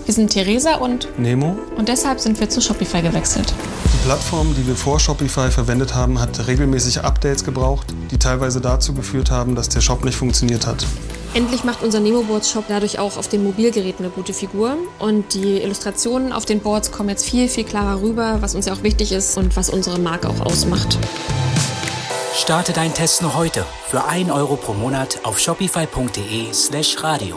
Wir sind Theresa und Nemo. Und deshalb sind wir zu Shopify gewechselt. Die Plattform, die wir vor Shopify verwendet haben, hat regelmäßig Updates gebraucht, die teilweise dazu geführt haben, dass der Shop nicht funktioniert hat. Endlich macht unser Nemo-Boards-Shop dadurch auch auf den Mobilgeräten eine gute Figur. Und die Illustrationen auf den Boards kommen jetzt viel, viel klarer rüber, was uns ja auch wichtig ist und was unsere Marke auch ausmacht. Starte deinen Test noch heute für 1 Euro pro Monat auf shopify.de/radio.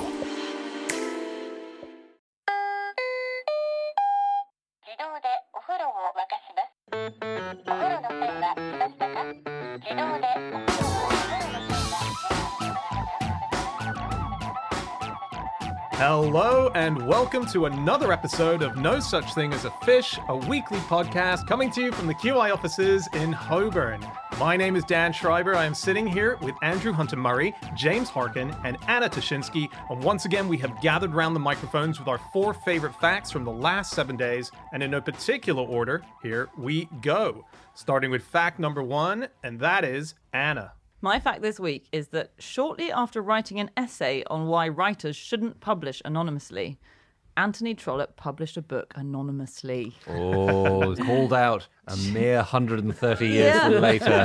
Hello and welcome to another episode of No Such Thing as a Fish, a weekly podcast coming to you from the QI offices in Holborn. My name is Dan Schreiber. I am sitting here with Andrew Hunter-Murray, James Harkin, and Anna Toshinsky. And once again, we have gathered around the microphones with our 4 favorite facts from the last 7 days. And in no particular order, here we go. Starting with fact number 1, and that is Anna. My fact this week is that shortly after writing an essay on why writers shouldn't publish anonymously, Anthony Trollope published a book anonymously. Oh, called out a mere 130 years later.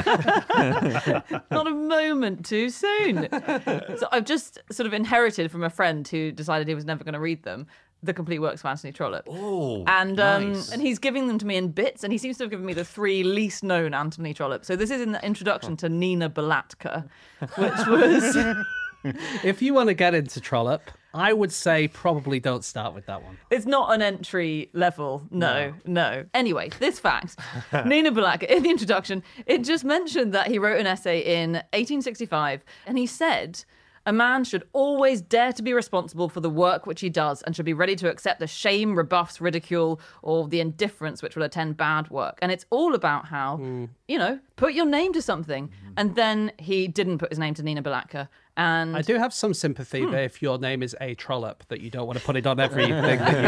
Not a moment too soon. So I've just sort of inherited from a friend who decided he was never going to read them, the complete works of Anthony Trollope. Oh, and nice. And he's giving them to me in bits, and he seems to have given me the 3 least known Anthony Trollope. So this is in the introduction to Nina Balatka, which was... If you want to get into Trollope, I would say probably don't start with that one. It's not an entry level. No. Anyway, this fact, Nina Balatka, in the introduction, it just mentioned that he wrote an essay in 1865, and he said... A man should always dare to be responsible for the work which he does and should be ready to accept the shame, rebuffs, ridicule, or the indifference which will attend bad work. And it's all about how, put your name to something. And then he didn't put his name to Nina Balatka. And I do have some sympathy there if your name is A. Trollope, that you don't want to put it on everything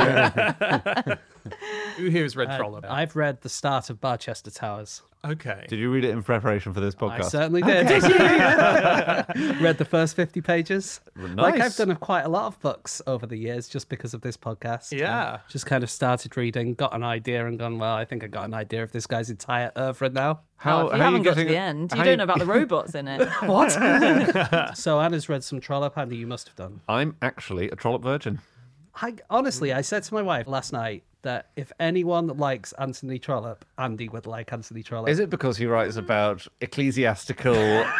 that you Who here's read Trollope? I've read the start of Barchester Towers. Okay. Did you read it in preparation for this podcast? I certainly did. Read the first 50 pages. Nice. Like I've done quite a lot of books over the years just because of this podcast. Yeah. Just kind of started reading, got an idea and gone, well, I think I got an idea of this guy's entire oeuvre now. if you haven't got to the end, you don't know about the robots in it. What? So Anna's read some Trollope, Andy, you must have done. I'm actually a Trollope virgin. Honestly, I said to my wife last night that if anyone likes Anthony Trollope, Andy would like Anthony Trollope. Is it because he writes about ecclesiastical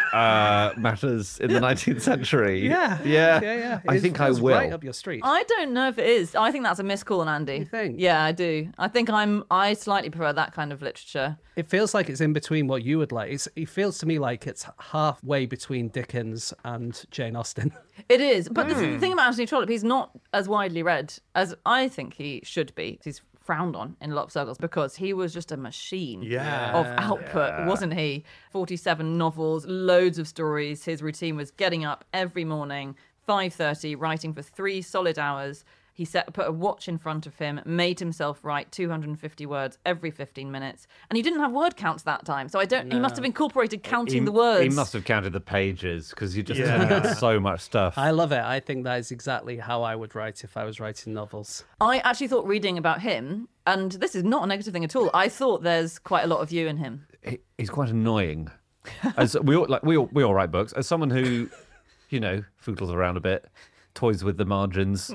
matters in the 19th century? Yeah. I think I will. Right up your street. I don't know if it is. I think that's a miscall on Andy. You think? Yeah, I do. I think I slightly prefer that kind of literature. It feels like it's in between what you would like. It feels to me like it's halfway between Dickens and Jane Austen. It is. But the thing about Anthony Trollope, he's not as widely read as I think he should be. He's frowned on in a lot of circles because he was just a machine of output, wasn't he? 47 novels, loads of stories. His routine was getting up every morning, 5:30, writing for 3 solid hours. He put a watch in front of him, made himself write 250 words every 15 minutes. And he didn't have word counts that time. So he must have incorporated counting the words. He must have counted the pages because you just had so much stuff. I love it. I think that is exactly how I would write if I was writing novels. I actually thought reading about him, and this is not a negative thing at all, I thought there's quite a lot of you in him. He's quite annoying. As we all write books. As someone who, foodles around a bit, toys with the margins,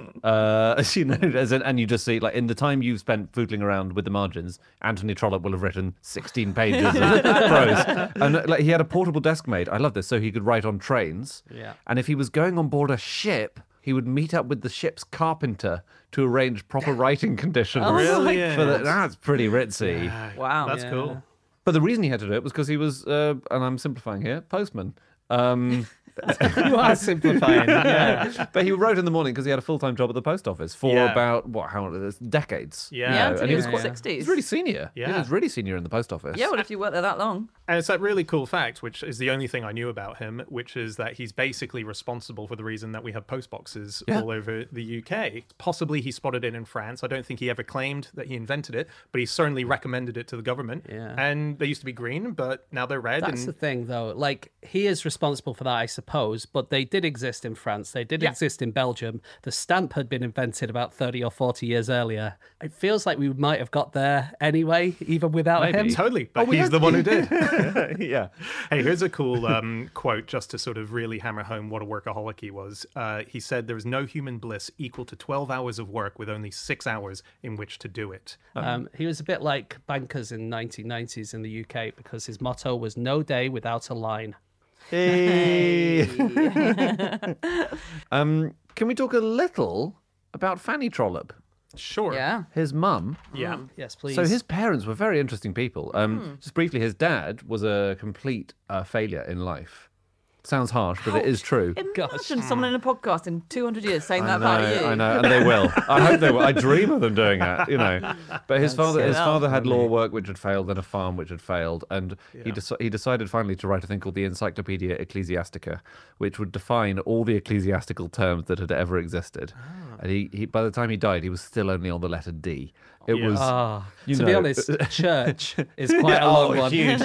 and you just see, like, in the time you've spent foodling around with the margins, Anthony Trollope will have written 16 pages of prose. And he had a portable desk made. I love this, so he could write on trains. Yeah. And if he was going on board a ship, he would meet up with the ship's carpenter to arrange proper writing conditions. Brilliant. That's pretty ritzy. Wow. That's cool. But the reason he had to do it was because he was, and I'm simplifying here, postman. You are simplifying. Yeah. But he wrote in the morning because he had a full-time job at the post office for about decades. Yeah, and he was 60s. He was really senior. Yeah. He was really senior in the post office. Yeah, well, if you work there that long. And it's that really cool fact, which is the only thing I knew about him, which is that he's basically responsible for the reason that we have post boxes all over the UK. Possibly he spotted it in France. I don't think he ever claimed that he invented it, but he certainly recommended it to the government. Yeah. And they used to be green, but now they're red. That's the thing, though. Like, he is responsible for that, I suppose. suppose, but they did exist in France. They did exist in Belgium. The stamp had been invented about 30 or 40 years earlier. It feels like we might have got there anyway, even without him. Totally, but he's the one who did. Yeah. Hey, here's a cool quote just to sort of really hammer home what a workaholic he was. He said, "There is no human bliss equal to 12 hours of work with only 6 hours in which to do it." He was a bit like bankers in 1990s in the UK because his motto was no day without a line. Hey. Can we talk a little about Fanny Trollope? Sure. Yeah. His mum. Yeah. Yes, please. So his parents were very interesting people. Just briefly, his dad was a complete failure in life. Sounds harsh, but it is true. Imagine someone in a podcast in 200 years saying that about you. I know, and they will. I hope they will. I dream of them doing that, you know. But his father had law work which had failed, and a farm which had failed, and he decided finally to write a thing called the Encyclopedia Ecclesiastica, which would define all the ecclesiastical terms that had ever existed. And he by the time he died, he was still only on the letter D. It was. To be honest, church is quite a long one. Huge.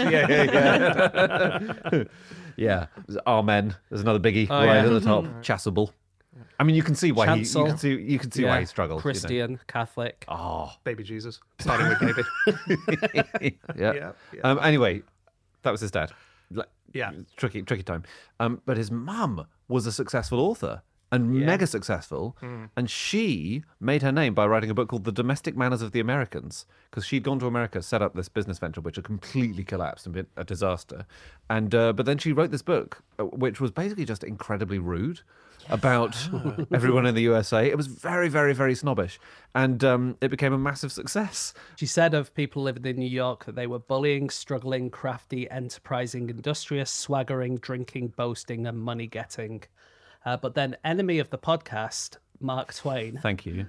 Yeah. Yeah, Amen. There's another biggie right at the top. Chasuble. I mean, you can see why you can see why he struggled. Christian, Catholic. Oh, Baby Jesus, starting with baby. yeah. Anyway, that was his dad. Yeah. Tricky time. But his mum was a successful author and mega successful, and she made her name by writing a book called The Domestic Manners of the Americans, because she'd gone to America, set up this business venture which had completely collapsed and been a disaster, and but then she wrote this book which was basically just incredibly rude about everyone in the USA. It was very, very, very snobbish, and it became a massive success. She said of people living in New York that they were bullying, struggling, crafty, enterprising, industrious, swaggering, drinking, boasting, and money-getting. But then enemy of the podcast, Mark Twain. Thank you.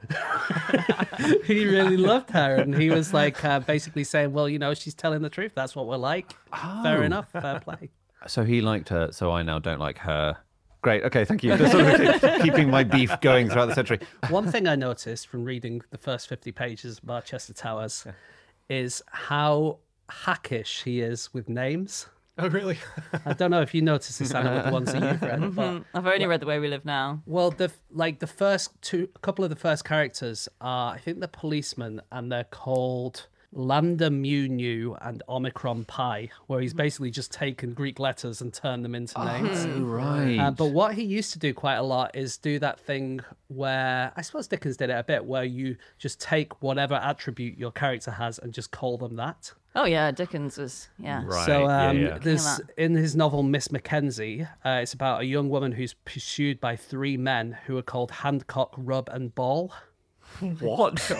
He really loved her, and he was like basically saying, well, you know, she's telling the truth. That's what we're like. Fair enough. Fair play. So he liked her, so I now don't like her. Great. Okay, thank you. Just sort of keeping my beef going throughout the century. One thing I noticed from reading the first 50 pages of Barchester Towers is how hackish he is with names. Oh, really? I don't know if you noticed this, Anna, with the ones that you've read. But, I've only read The Way We Live Now. well, the first a couple of the first characters are, I think, they're policemen, and they're called Lambda Mu Nu and Omicron Pi, where he's basically just taken Greek letters and turned them into names. Oh, right. But what he used to do quite a lot is do that thing where, I suppose Dickens did it a bit, where you just take whatever attribute your character has and just call them that. Oh, yeah, Dickens was, yeah. Right. So yeah. there's in his novel Miss Mackenzie, it's about a young woman who's pursued by 3 men who are called Handcock, Rub, and Ball. What?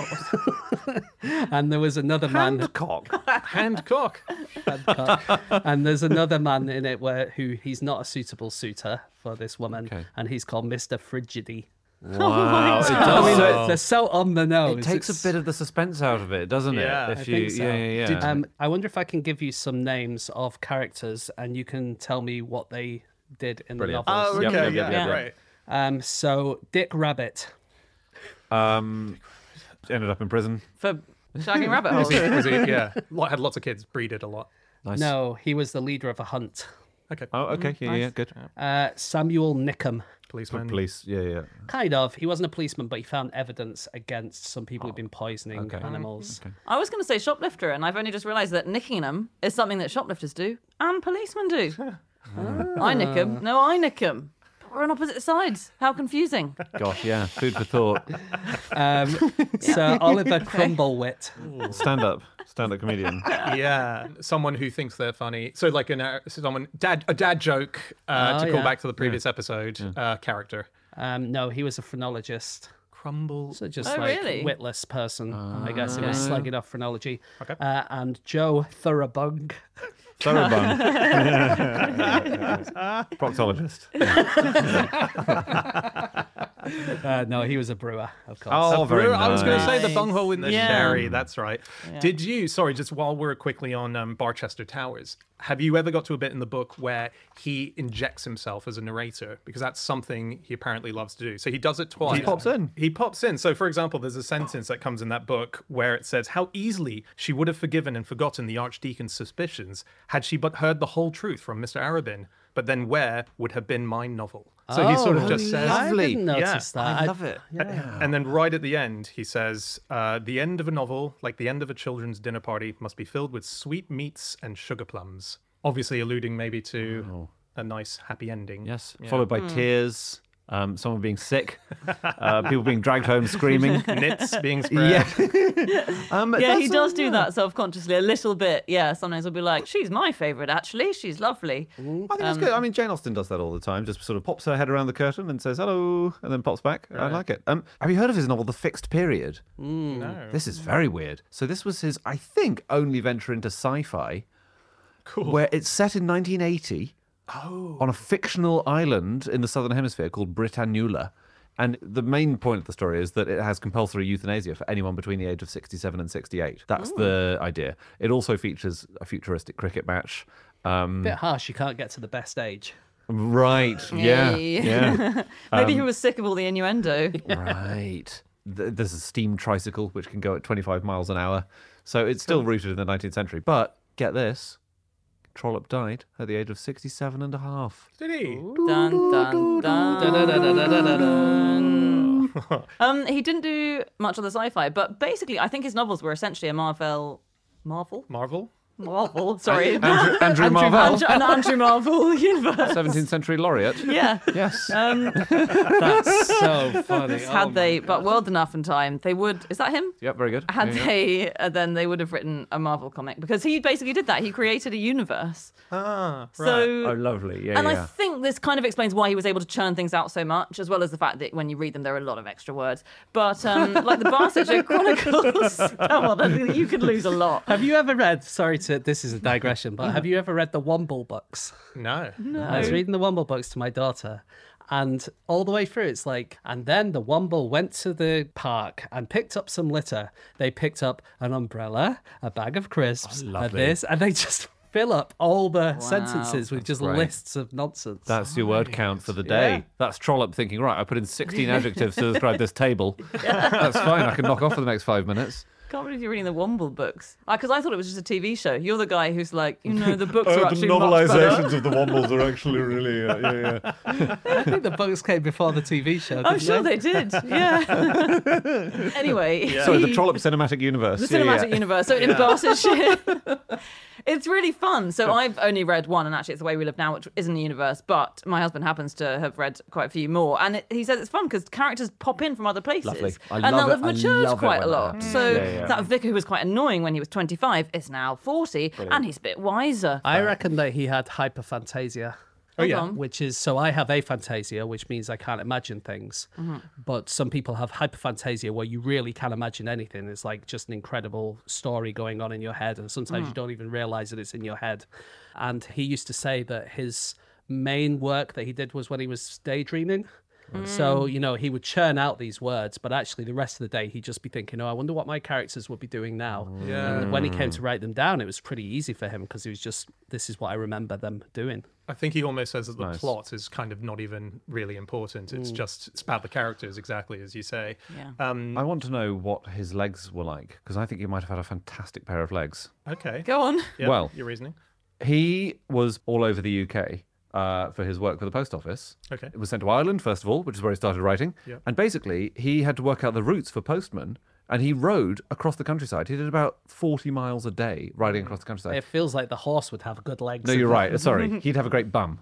And there was another man. Handcock. And there's another man in it who he's not a suitable suitor for this woman, and he's called Mr. Frigidy. Wow. It does. I mean, they're so on the nose. It takes a bit of the suspense out of it, doesn't it? Yeah, If I you, think so. Yeah. I wonder if I can give you some names of characters and you can tell me what they did in Brilliant. the novels. Oh, Yep, okay. yep, yep, Right. So Dick Rabbit. Ended up in prison. For shagging rabbit holes. Yeah. Had lots of kids, breeded a lot. Nice. No, he was the leader of a hunt. Okay. Oh, okay. Yeah, good. Samuel Nickham. Policeman. Police. Yeah. Kind of. He wasn't a policeman, but he found evidence against some people who'd been poisoning animals. Okay. I was going to say shoplifter, and I've only just realised that nicking them is something that shoplifters do and policemen do. I nick them. No, I nick them. We're on opposite sides. How confusing. Gosh, yeah. Food for thought. Sir Oliver Crumblewit. Stand-up comedian. Yeah, someone who thinks they're funny. So like a dad joke to call back to the previous episode character. No, he was a phrenologist. Crumble. So just really? witless person. I guess it was slagging off phrenology. Okay. And Joe Thurabung. Thoroughbung. Proctologist. No, he was a brewer, of course. Oh, very nice. I was going to say the bunghole in the Yeah. sherry. That's right. Did you? Sorry, just while we're quickly on Barchester Towers, have you ever got to a bit in the book where he injects himself as a narrator? Because that's something he apparently loves to do. So he does it twice. He pops in. He pops in. So, for example, there's a sentence that comes in that book where it says, "How easily she would have forgiven and forgotten the Archdeacon's suspicions had she but heard the whole truth from Mr. Arabin." but then where would have been my novel. So he sort of just says... I didn't notice that. I love it. And then right at the end, he says, the end of a novel, like the end of a children's dinner party, must be filled with sweet meats and sugar plums. Obviously alluding maybe to a nice happy ending. Yes, followed by tears, someone being sick, people being dragged home screaming. Nits being spread. He does do that self-consciously a little bit. Yeah, sometimes he'll be like, she's my favourite, actually. She's lovely. I think that's good. I mean, Jane Austen does that all the time. Just sort of pops her head around the curtain and says hello, and then pops back. Right. I like it. Have you heard of his novel, The Fixed Period? No. This is very weird. So this was his, I think, only venture into sci-fi. Cool. Where it's set in 1980 on a fictional island in the Southern Hemisphere called Britannula. And the main point of the story is that it has compulsory euthanasia for anyone between the age of 67 and 68. That's the idea. It also features a futuristic cricket match. Bit harsh, you can't get to the best age. Right, yeah. Maybe he was sick of all the innuendo. Right. There's a steam tricycle which can go at 25 miles an hour. So it's still rooted in the 19th century. But get this. Trollope died at the age of 67 and a half. Did he? Dun, dun, dun. He didn't do much of the sci-fi, but basically I think his novels were essentially a Marvel? Sorry. Andrew Marvell. An Andrew Marvel universe. 17th century laureate. Yeah. Yes. That's so funny. But World Enough in Time, they would... Is that him? Yep, very good. Then they would have written a Marvel comic because he basically did that. He created a universe. Right. Oh, lovely. I think this kind of explains why he was able to churn things out so much, as well as the fact that when you read them, there are a lot of extra words. But like the Barsetshire Chronicles, come on, you could lose a lot. Have you ever read, this is a digression, but have you ever read the Womble books? No. I was reading the Womble books to my daughter, and all the way through it's like, and then the Womble went to the park and picked up some litter. They picked up an umbrella, a bag of crisps, and this, and they just fill up all the sentences with just lists of nonsense. That's your word count for the day. Yeah. That's Trollope thinking, right, I put in 16 adjectives to describe this table. That's fine, I can knock off for the next 5 minutes. Can't believe you're reading the Womble books. Because I thought it was just a TV show. You're the guy who's like, the books are actually the much better. novelizations of the Wombles are actually really, I think the books came before the TV show. I'm sure they did, yeah. Anyway. Sorry, the Trollope Cinematic Universe. The Cinematic Universe. So in Barsetshire... It's really fun. So I've only read one, and actually it's The Way We Live Now, which isn't a universe, but my husband happens to have read quite a few more. And he says it's fun because characters pop in from other places. Lovely. And they'll have matured quite a lot. So that vicar who was quite annoying when he was 25 is now 40, and he's a bit wiser. I reckon that he had hyperphantasia. Oh, yeah. Which is, so I have aphantasia, which means I can't imagine things. But some people have hyperphantasia where you really can't imagine anything. It's like just an incredible story going on in your head. And sometimes you don't even realize that it's in your head. And he used to say that his main work that he did was when he was daydreaming. So, he would churn out these words, but actually the rest of the day he'd just be thinking, I wonder what my characters would be doing now. Yeah. And when he came to write them down, it was pretty easy for him because he was just, this is what I remember them doing. I think he almost says that the plot is kind of not even really important. It's it's about the characters, exactly as you say. Yeah. I want to know what his legs were like, because I think he might have had a fantastic pair of legs. Okay. Go on. Yeah, Well, your reasoning. He was all over the UK for his work for the post office. Okay. It was sent to Ireland, first of all, which is where he started writing. Yeah. And basically, he had to work out the routes for postmen, and he rode across the countryside. He did about 40 miles a day riding across the countryside. It feels like the horse would have good legs. No, you're right. Sorry. He'd have a great bum.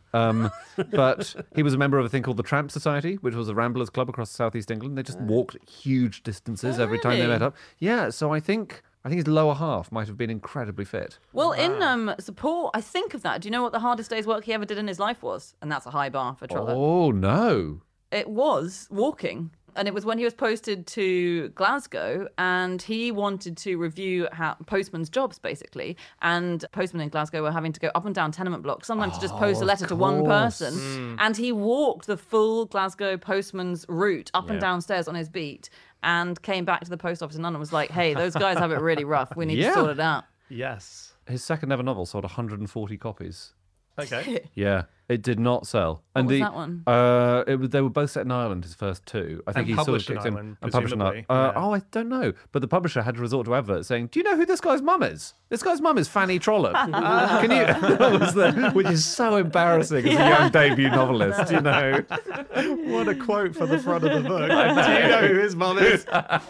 But he was a member of a thing called the Tramp Society, which was a ramblers club across southeast England. They just walked huge distances every time they met up. Yeah, so I think his lower half might have been incredibly fit. Well, in support, I think of that. Do you know what the hardest day's work he ever did in his life was? And that's a high bar for Trollope. Oh, no. It was walking. And it was when he was posted to Glasgow, and he wanted to review postmen's jobs, basically. And postmen in Glasgow were having to go up and down tenement blocks, sometimes to just post a letter to one person. And he walked the full Glasgow postman's route up and downstairs on his beat, and came back to the post office in London and was like, hey, those guys have it really rough. We need to sort it out. Yes. His second ever novel sold 140 copies. Okay. Yeah, it did not sell. What was that one? They were both set in Ireland, his first two. I think And he sort of published in kicked in Ireland, and published in presumably. Ireland. Yeah. Oh, I don't know. But the publisher had to resort to adverts saying, "Do you know who this guy's mum is? This guy's mum is Fanny Trollope. Can you?" That was which is so embarrassing as a young debut novelist. You know, What a quote for the front of the book. Do you know who his mum is?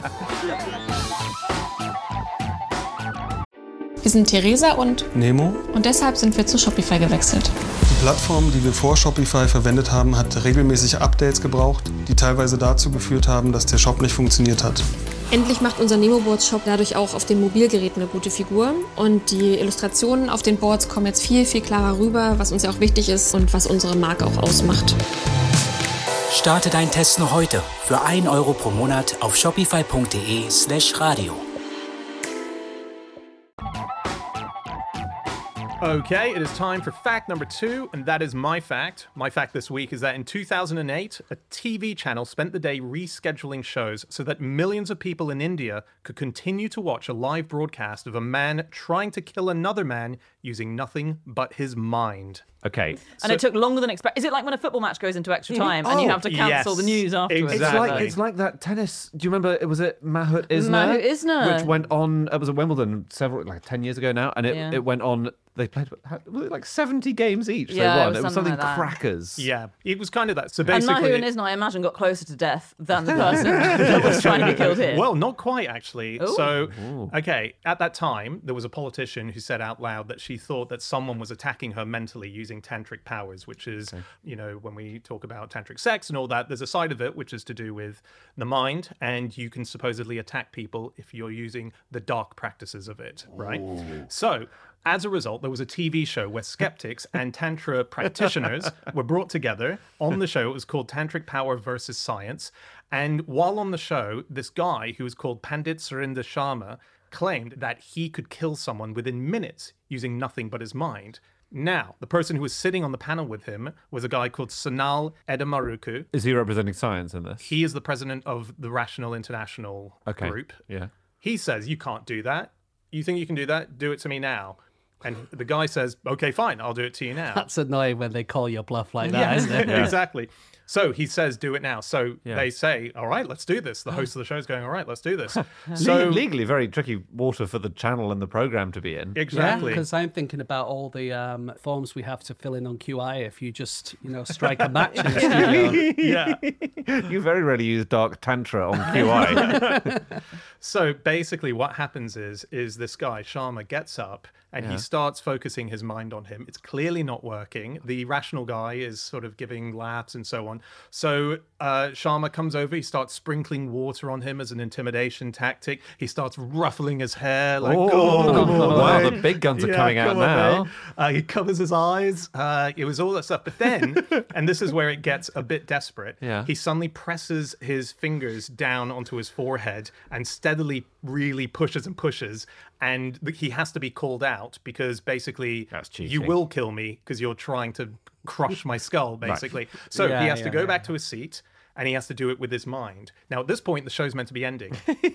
Wir sind Theresa und Nemo. deshalb sind wir zu Shopify gewechselt. Die Plattform, die wir vor Shopify verwendet haben, hat regelmäßig Updates gebraucht, die teilweise dazu geführt haben, dass der Shop nicht funktioniert hat. Endlich macht unser Nemoboards-Shop dadurch auch auf den Mobilgeräten eine gute Figur. Und die Illustrationen auf den Boards kommen jetzt viel, viel klarer rüber, was uns ja auch wichtig ist und was unsere Marke auch ausmacht. Starte deinen Test noch heute für 1 Euro pro Monat auf shopify.de/radio. Okay, it is time for fact number 2, and that is my fact. My fact this week is that in 2008, a TV channel spent the day rescheduling shows so that millions of people in India could continue to watch a live broadcast of a man trying to kill another man using nothing but his mind. okay. And it took longer than expected. Is it like when a football match goes into extra time and you have to cancel yes, the news afterwards? exactly. It's like that tennis. Do you remember? Was it Mahut Isner? Mahut Isner. Which went on. It was at Wimbledon 10 years ago now, and Yeah. it went on. They played was it like 70 games each. Yeah, they it won. was It was something something like that. crackers. Yeah, it was kind of that. So And basically, Mahu and Isna, I imagine, got closer to death than the person that was trying to be killed here. well, not quite actually. Ooh. So, okay, at that time, there was a politician who said out loud that she thought that someone was attacking her mentally using tantric powers, which is, you know, when we talk about tantric sex and all that, there's a side of it which is to do with the mind, and you can supposedly attack people if you're using the dark practices of it, right? So, as a result, there was a TV show where skeptics and Tantra practitioners were brought together on the show. It was called Tantric Power versus Science. And while on the show, this guy who was called Pandit Surinder Sharma claimed that he could kill someone within minutes using nothing but his mind. Now, the person who was sitting on the panel with him was a guy called Sonal Edamaruku. Is he representing science in this? He is the president of the Rational International Group. Yeah. He says, "You can't do that. You think you can do that? Do it to me now." And the guy says, "Okay, fine, I'll do it to you now." That's annoying when they call your bluff like that, Yeah, isn't it? exactly. So he says, "Do it now." So Yeah. they say, "All right, let's do this." The host of the show is going, "All right, let's do this." So Legally, very tricky water for the channel and the program to be in. exactly. because I'm thinking about all the forms we have to fill in on QI if you just, strike a match in the studio. Yeah. You very rarely use dark tantra on QI. So basically, what happens is this guy Sharma gets up and he starts focusing his mind on him. It's clearly not working. The rational guy is sort of giving laughs and so on. So Sharma comes over. He starts sprinkling water on him as an intimidation tactic. He starts ruffling his hair like, wow, the big guns are coming out come on, now. mate. He covers his eyes. It was all that stuff. But then, and this is where it gets a bit desperate, Yeah. he suddenly presses his fingers down onto his forehead and steadily really pushes and pushes. And he has to be called out because basically That's cheating. you will kill me because you're trying to crush my skull, basically. So Yeah, he has to yeah, go yeah. back to his seat. And he has to do it with his mind. Now, at this point, the show's meant to be ending.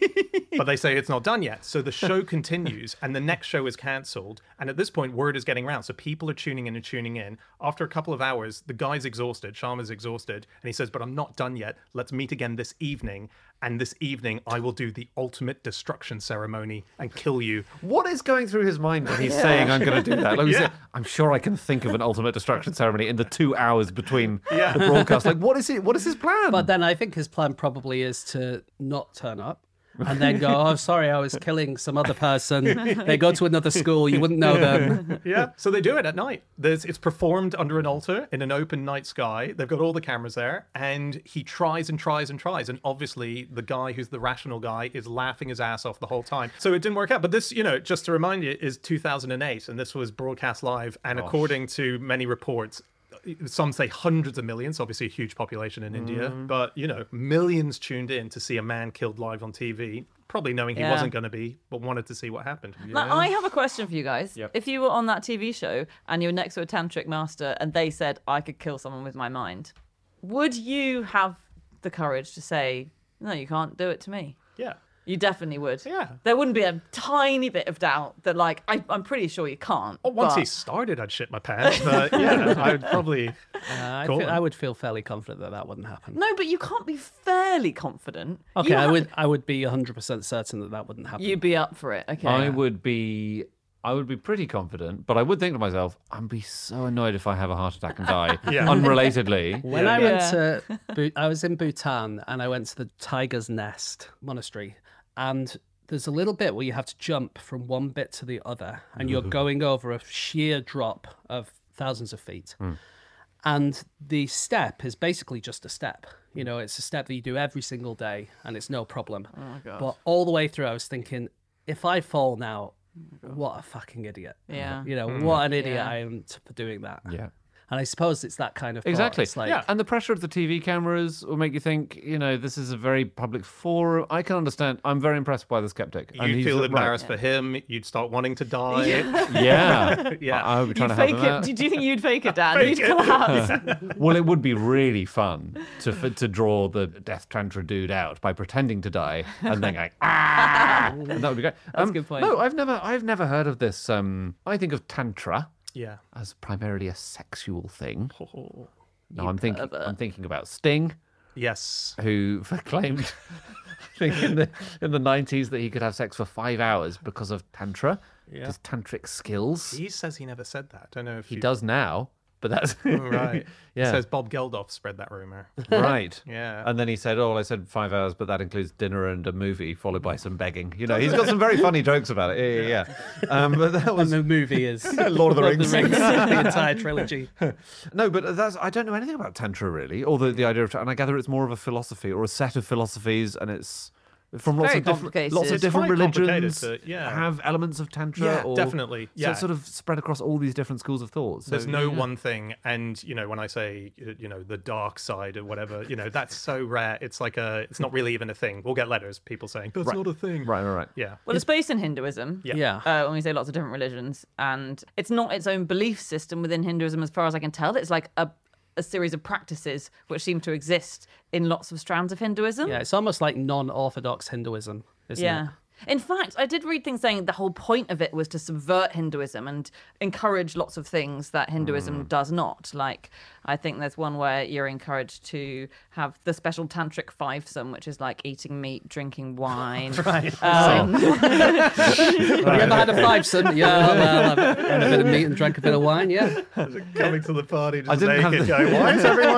But they say it's not done yet. So the show continues, and the next show is cancelled. And at this point, word is getting around. So people are tuning in and tuning in. After a couple of hours, the guy's exhausted. Sharma's exhausted. And he says, "But I'm not done yet. Let's meet again this evening. And this evening, I will do the ultimate destruction ceremony and kill you." What is going through his mind when he's saying, "I'm going to do that"? Like we Yeah. said, I'm sure I can think of an ultimate destruction ceremony in the 2 hours between Yeah. the broadcast. Like, what is it? What is his plan? But then I think his plan probably is to not turn up and then go, "Oh, sorry, I was killing some other person. They go to another school. You wouldn't know them." Yeah. So they do it at night. It's performed under an altar in an open night sky. They've got all the cameras there, and he tries and tries and tries. And obviously, the guy who's the rational guy is laughing his ass off the whole time. So it didn't work out. But this, just to remind you, is 2008, and this was broadcast live. And according to many reports, some say hundreds of millions, obviously a huge population in India, but millions tuned in to see a man killed live on TV, probably knowing he Yeah. wasn't going to be, but wanted to see what happened. Now, I have a question for you guys. Yep. If you were on that TV show and you were next to a tantric master and they said, "I could kill someone with my mind," would you have the courage to say, "No, you can't do it to me"? Yeah. You definitely would. Yeah. There wouldn't be a tiny bit of doubt that, like, I'm pretty sure you can't. Well, once but... he started, I'd shit my pants. But yeah, I would probably. I would feel fairly confident that wouldn't happen. No, but you can't be fairly confident. Okay, I would be 100% certain that wouldn't happen. You'd be up for it. Okay. I would be pretty confident, but I would think to myself, I'd be so annoyed if I have a heart attack and die. Unrelatedly. When I went to, I was in Bhutan and I went to the Tiger's Nest monastery, and there's a little bit where you have to jump from one bit to the other, and you're going over a sheer drop of thousands of feet. And the step is basically just a step. You know, it's a step that you do every single day, and it's no problem. Oh my God. But all the way through, I was thinking, if I fall now, what a fucking idiot. Yeah. You know, what an idiot Yeah. I am for doing that. Yeah. And I suppose it's that kind of thought. Exactly. It's like, And the pressure of the TV cameras will make you think, you know, this is a very public forum. I can understand. I'm very impressed by the skeptic. And You'd he's feel right. embarrassed for him. You'd start wanting to die. Yeah. Yeah. I would be trying You to help fake him it. out. Do you think you'd fake it, Dan? Fake You'd come out. Well, it would be really fun to draw the Death Tantra dude out by pretending to die and then going, ah! And that would be great. That's a good point. No, I've never heard of this. I think of Tantra Yeah. as primarily a sexual thing. Oh. No, I'm thinking about Sting, Yes. who claimed I think in the 90s that he could have sex for 5 hours because of Tantra, his tantric skills. He says he never said that. I don't know if He does now, but that's Right. Yeah. He says Bob Geldof spread that rumor. right. Yeah. And then he said, "Oh, I said 5 hours, but that includes dinner and a movie, followed by some begging." You know, he's got some very funny jokes about it. Yeah. But that was and the movie is Lord of the Rings. the entire trilogy. No, but I don't know anything about Tantra really, or the idea of, and I gather it's more of a philosophy or a set of philosophies, and it's from Very lots of complicated. different It's quite complicated religions to- yeah. have elements of Tantra. Yeah, or, definitely. So Yeah. it's sort of spread across all these different schools of thought. So, There's no one thing, and you know, when I say, you know, the dark side or whatever, you know, that's so rare. It's like it's not really even a thing. We'll get letters, people saying that's not a thing. Right. Yeah. Well, it's based in Hinduism. Yeah. When we say lots of different religions, and it's not its own belief system within Hinduism, as far as I can tell. It's like a series of practices which seem to exist in lots of strands of Hinduism. Yeah, it's almost like non-orthodox Hinduism, isn't it? In fact, I did read things saying the whole point of it was to subvert Hinduism and encourage lots of things that Hinduism does not. Like, I think there's one where you're encouraged to have the special tantric fivesome, which is like eating meat, drinking wine. Right. Um, Have you ever had a fivesome? Yeah, well, I've had a bit of meat and drank a bit of wine, yeah. Coming to the party just I didn't have naked, the- going, why is everyone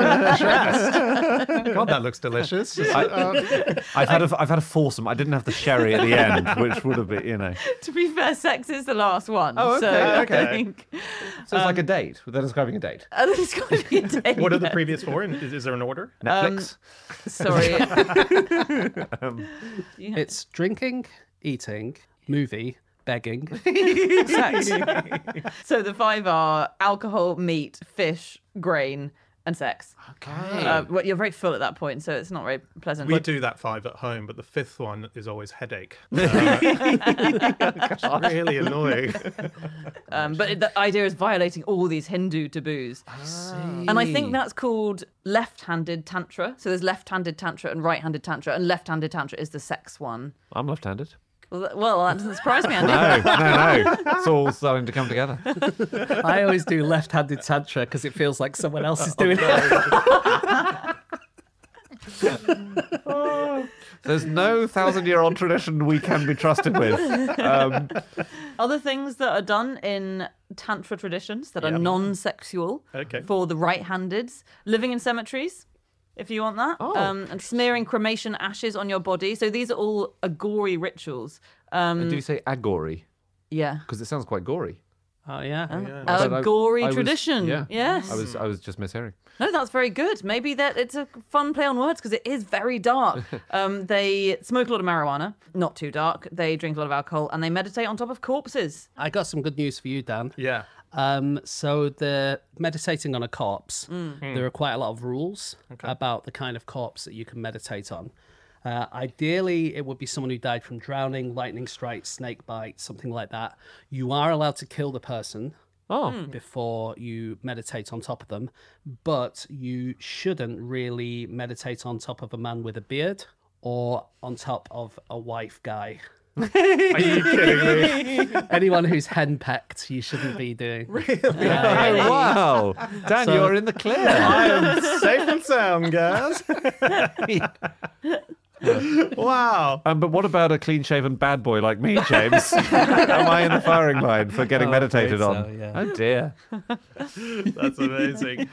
dressed? God, that looks delicious. I've had a foursome. I didn't have the sherry at the end, which would have been, you know. to be fair, sex is the last one. Oh, So okay. I think So it's like a date. They're describing a date. it's got to be a date. What are the previous four? And is there an order? Netflix. Sorry. It's drinking, eating, movie, begging, sex. So the five are alcohol, meat, fish, grain, and sex. Okay. Well, you're very full at that point, so it's not very pleasant. We do that 5 at home, but the 5th one is always headache. It's really annoying. But the idea is violating all these Hindu taboos. And I think that's called left-handed tantra. So there's left-handed tantra and right-handed tantra, and left-handed tantra is the sex one. I'm left-handed. Well, that doesn't surprise me, Andy. No. It's all starting to come together. I always do left-handed tantra because it feels like someone else is doing it. There's no 1,000-year-old tradition we can be trusted with. Other things that are done in tantra traditions that are non-sexual for the right-handeds, living in cemeteries, if you want that, and smearing cremation ashes on your body. So these are all gory rituals. Do you say agory? Yeah. Because it sounds quite gory. Oh, yeah. A But gory I was- tradition. yeah. Yes. I was just mishearing. No, that's very good. Maybe that it's a fun play on words because it is very dark. They smoke a lot of marijuana, not too dark. They drink a lot of alcohol and they meditate on top of corpses. I got some good news for you, Dan. Yeah. So the meditating on a corpse, there are quite a lot of rules about the kind of corpse that you can meditate on. Ideally, it would be someone who died from drowning, lightning strike, snake bite, something like that. You are allowed to kill the person before you meditate on top of them, but you shouldn't really meditate on top of a man with a beard or on top of a wife guy. Are you kidding me? Anyone who's henpecked, you shouldn't be doing. Really? Oh, wow. Dan, So- you're in the clear. I am safe and sound, guys. Wow. But what about a clean-shaven bad boy like me, James? Am I in the firing line for getting meditated afraid on? so, yeah. Oh, dear. That's amazing.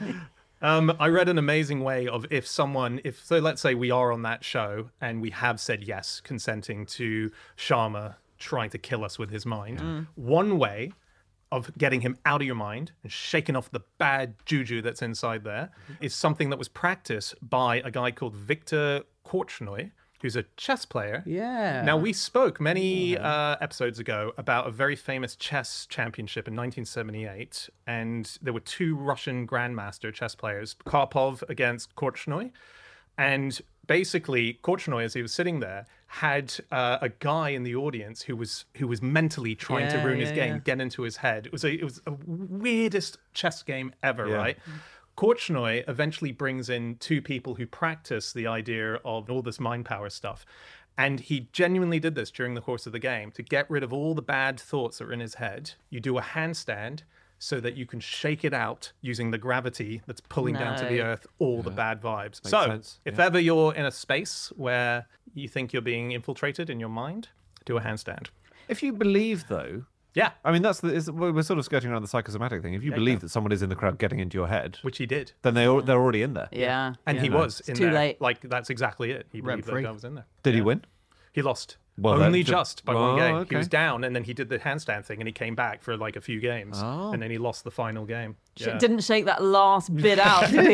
I read an amazing way of so let's say we are on that show and we have said yes, consenting to Sharma trying to kill us with his mind. One way of getting him out of your mind and shaking off the bad juju that's inside there is something that was practiced by a guy called Viktor Korchnoi, who's a chess player. Yeah. Now, we spoke many episodes ago about a very famous chess championship in 1978, and there were two Russian grandmaster chess players, Karpov against Korchnoi. And basically, Korchnoi, as he was sitting there, had a guy in the audience who was mentally trying to ruin his game, get into his head. It was a weirdest chess game ever, right? Korchnoi eventually brings in two people who practice the idea of all this mind power stuff. And he genuinely did this during the course of the game to get rid of all the bad thoughts that were in his head. You do a handstand so that you can shake it out using the gravity that's pulling down to the earth all the bad vibes. sense. If ever you're in a space where you think you're being infiltrated in your mind, do a handstand. If you believe, though, Yeah, I mean, we're sort of skirting around the psychosomatic thing. If you believe that someone is in the crowd getting into your head, which he did. then they're already in there. Yeah. And he was in too there. late. Like, that's exactly it. He believed that Rent-free. guy was in there. Did he win? He lost. Well, Only that- just by one Oh, game. okay. He was down, and then he did the handstand thing, and he came back for like a few games, Oh. and then he lost the final game. Yeah. Didn't shake that last bit out, did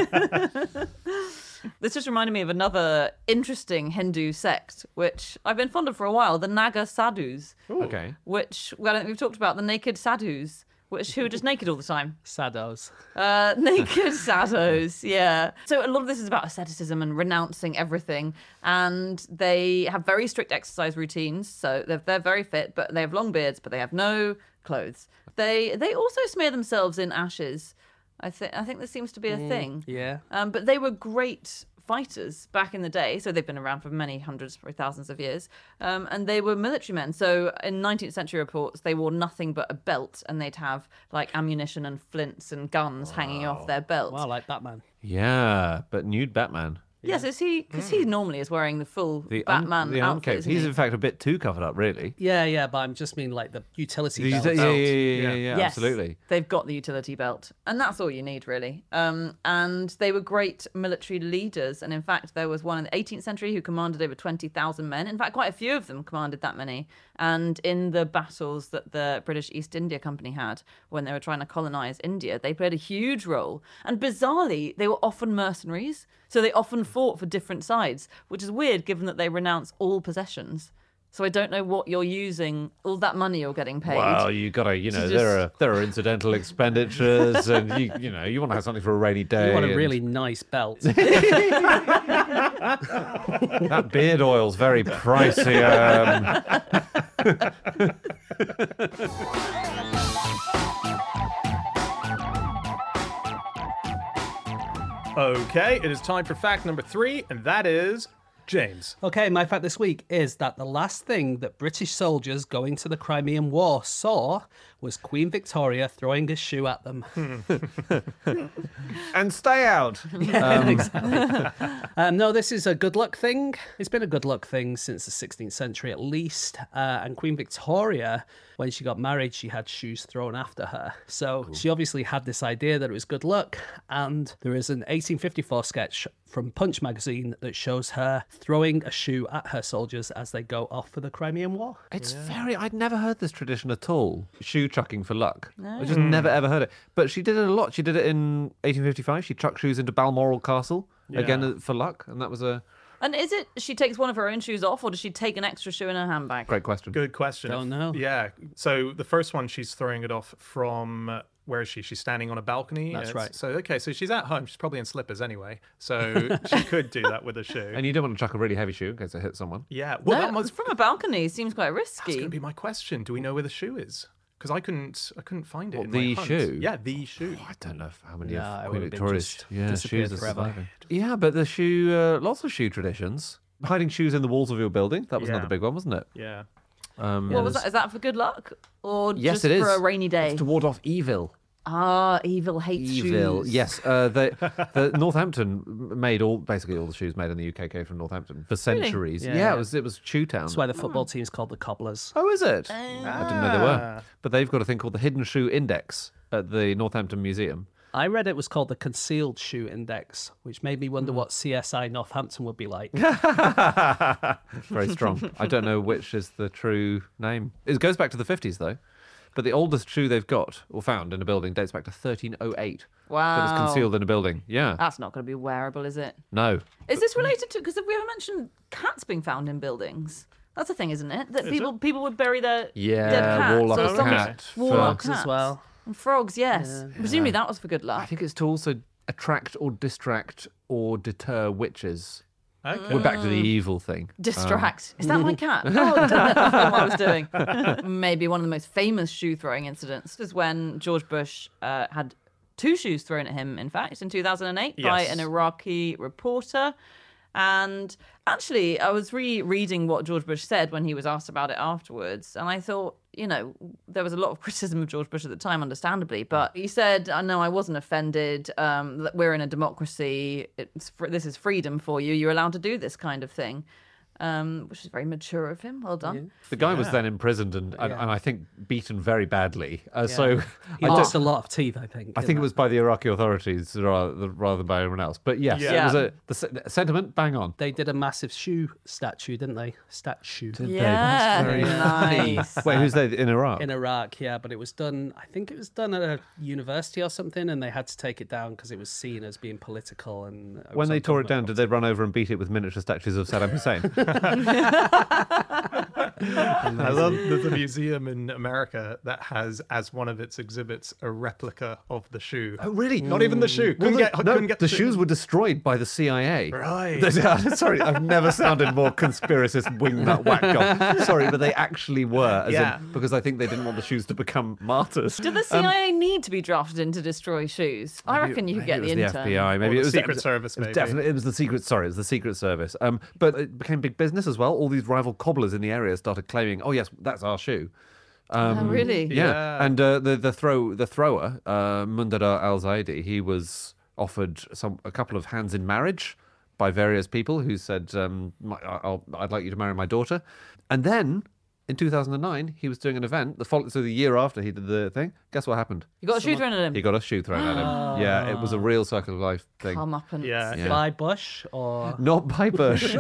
he? This just reminded me of another interesting Hindu sect, which I've been fond of for a while, the Naga Sadhus, Okay. which we've talked about, the naked sadhus, who are just naked all the time. Saddos. Naked sadhus, yeah. So a lot of this is about asceticism and renouncing everything, and they have very strict exercise routines. So they're very fit, but they have long beards, but they have no clothes. They also smear themselves in ashes. I think this seems to be a thing. Yeah. But they were great fighters back in the day, so they've been around for many hundreds, probably thousands of years, and they were military men. So in 19th century reports, they wore nothing but a belt, and they'd have like ammunition and flints and guns hanging off their belt. Well, like Batman. Yeah, but nude Batman. Yes, is he? Because he normally is wearing the full Batman the outfit. uncape. Isn't He's he? in fact a bit too covered up, really. Yeah, but I'm just mean like the utility Yeah, belt. yeah, Yes, absolutely. They've got the utility belt, and that's all you need, really. And they were great military leaders. And in fact, there was one in the 18th century who commanded over 20,000 men. In fact, quite a few of them commanded that many. And in the battles that the British East India Company had when they were trying to colonize India, they played a huge role. And bizarrely, they were often mercenaries. So they often fought for different sides, which is weird given that they renounce all possessions. So I don't know what you're using, all that money you're getting paid. Well, you got to, just- there are incidental expenditures, and you want to have something for a rainy day. You want a and really nice belt. that beard oil's very pricey. Okay, it is time for fact number 3, and that is James. Okay, my fact this week is that the last thing that British soldiers going to the Crimean War saw was Queen Victoria throwing a shoe at them. And stay out. No, this is a good luck thing. It's been a good luck thing since the 16th century at least. And Queen Victoria, when she got married, she had shoes thrown after her. So she obviously had this idea that it was good luck. And there is an 1854 sketch from Punch magazine that shows her throwing a shoe at her soldiers as they go off for the Crimean War. It's I'd never heard this tradition at all. Shoe chucking for luck. I just never ever heard it. But she did it a lot. She did it in 1855. She chucked shoes into Balmoral Castle, again for luck. And that was a And is it she takes one of her own shoes off, or does she take an extra shoe in her handbag? great question. Good question. Don't know. Yeah. So the first one, she's throwing it off from where is she? She's standing on a balcony. That's right. So so she's at home. She's probably in slippers anyway. So she could do that with a shoe. And you don't want to chuck a really heavy shoe in case it hits someone. Yeah. Well, No, that was from a balcony seems quite that's going risky. to be my question. Do we know where the shoe is? Because I couldn't find it. What, in the my hunt. shoe? Yeah, the shoe. I don't know how many No, of it Queen would have been Victoria's just disappeared shoes are forever. surviving. Yeah, but the shoe, lots of shoe traditions. Hiding shoes in the walls of your building. That was another big one, wasn't it? Yeah. What was that? Is that for good luck? Or Yes, just it is. for a rainy day? It's to ward off evil. Ah, evil hates Evil, shoes. yes. The Northampton made basically all the shoes made in the UK came from Northampton for centuries. Yeah. Yeah, it was Shoe Town. That's why the football team's called the Cobblers. Oh, is it? I didn't know they were. But they've got a thing called the Hidden Shoe Index at the Northampton Museum. I read it was called the Concealed Shoe Index, which made me wonder what CSI Northampton would be like. Very strong. I don't know which is the true name. It goes back to the 50s, though. But the oldest shoe they've got or found in a building dates back to 1308. Wow. That was concealed in a building. Yeah. That's not going to be wearable, is it? No. Is this related to, because have we ever mentioned cats being found in buildings? That's a thing, isn't it? That people would bury their dead cats. Warlock or something. cat. Warlock Frogs cats as well. And frogs, yes. Presumably that was for good I luck. think it's to also attract or distract or deter witches. Okay. We're back to the evil thing. Distract. Is that my cat? Oh, damn it. That's not what I was doing. Maybe one of the most famous shoe throwing incidents was when George Bush had 2 shoes thrown at him, in fact, in 2008 by Yes. an Iraqi reporter. And actually, I was rereading what George Bush said when he was asked about it afterwards. And I thought, there was a lot of criticism of George Bush at the time, understandably. But he said, no, I wasn't offended. We're in a democracy. This is freedom for you. You're allowed to do this kind of thing. Which is very mature of him. Well done. The guy was then imprisoned and I think beaten very badly. So He lost a lot of teeth, I think. I think it was by the Iraqi authorities rather than by anyone else. But yes, Yeah. it was the sentiment bang on. They did a massive shoe statue, didn't they? Statue. Yeah, very nice. Wait, who's they in Iraq? In Iraq, yeah, but it was done, I think it was done at a university or something, and they had to take it down because it was seen as being political. And it When was they on tore it down, government did they run over and beat it with miniature statues of Saddam Hussein? I love there's a museum in America that has as one of its exhibits a replica of the shoe. Oh, really? Not even the shoe. Couldn't get the the shoes were destroyed by the CIA. Right. Sorry, I've never sounded more conspiracist wingnut whack job. Sorry, but they actually were. Because I think they didn't want the shoes to become martyrs. Did the CIA need to be drafted in to destroy shoes? I reckon you could get the It was intern. the FBI, maybe Or it the was Secret Service, It was maybe. definitely, it was the Secret. Sorry, it was the Secret Service. But it became big business as well. All these rival cobblers in the area started claiming, "Oh yes, that's our shoe." Oh, really? Yeah. And the thrower, Mundadar Al Zaidi, he was offered a couple of hands in marriage by various people who said, "I'd like you to marry my daughter," and then. In 2009, he was doing an event. So the year after he did the thing, guess what happened? You got a shoe thrown at him? He got a shoe thrown at him. Yeah, it was a real circle of life thing. Come up and... Yeah. by Bush or Not by Bush.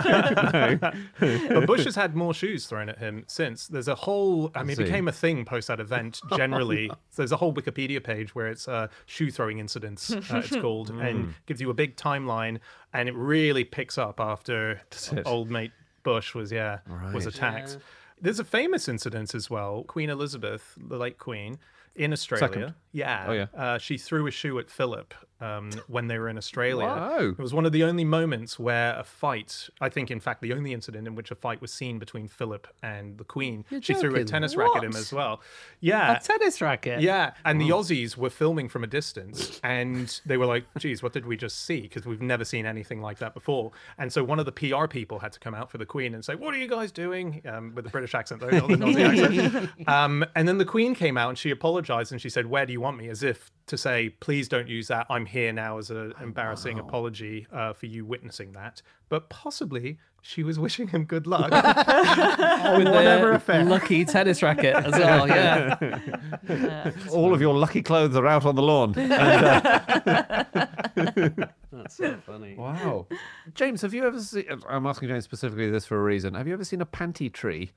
But Bush has had more shoes thrown at him since. There's a whole, it see. became a thing post that event generally. So there's a whole Wikipedia page where it's shoe throwing incidents, it's called, and gives you a big timeline. And it really picks up after old mate Bush was attacked. There's a famous incident as well. Queen Elizabeth, the late Queen, in Australia. Second. Yeah. Oh, yeah. She threw a shoe at Philip when they were in Australia. Wow. It was one of the only moments where a fight, I think, in fact, the only incident in which a fight was seen between Philip and the Queen. She threw a joking. tennis racket at him as well. Yeah. a tennis racket. Yeah, and the Aussies were filming from a distance, and they were like, geez, what did we just see? Because we've never seen anything like that before. And so one of the PR people had to come out for the Queen and say, what are you guys doing? With the British accent, though, not the Aussie accent. And then the Queen came out and she apologized and she said, where do you want me? As if to say, please don't use that. I'm here now as an embarrassing apology for you witnessing that. But possibly she was wishing him good luck. With Whatever the affair. lucky tennis racket as well, yeah. All of your lucky clothes are out on the lawn. That's so funny. Wow. James, have you ever seen... I'm asking James specifically this for a reason. Have you ever seen a panty tree?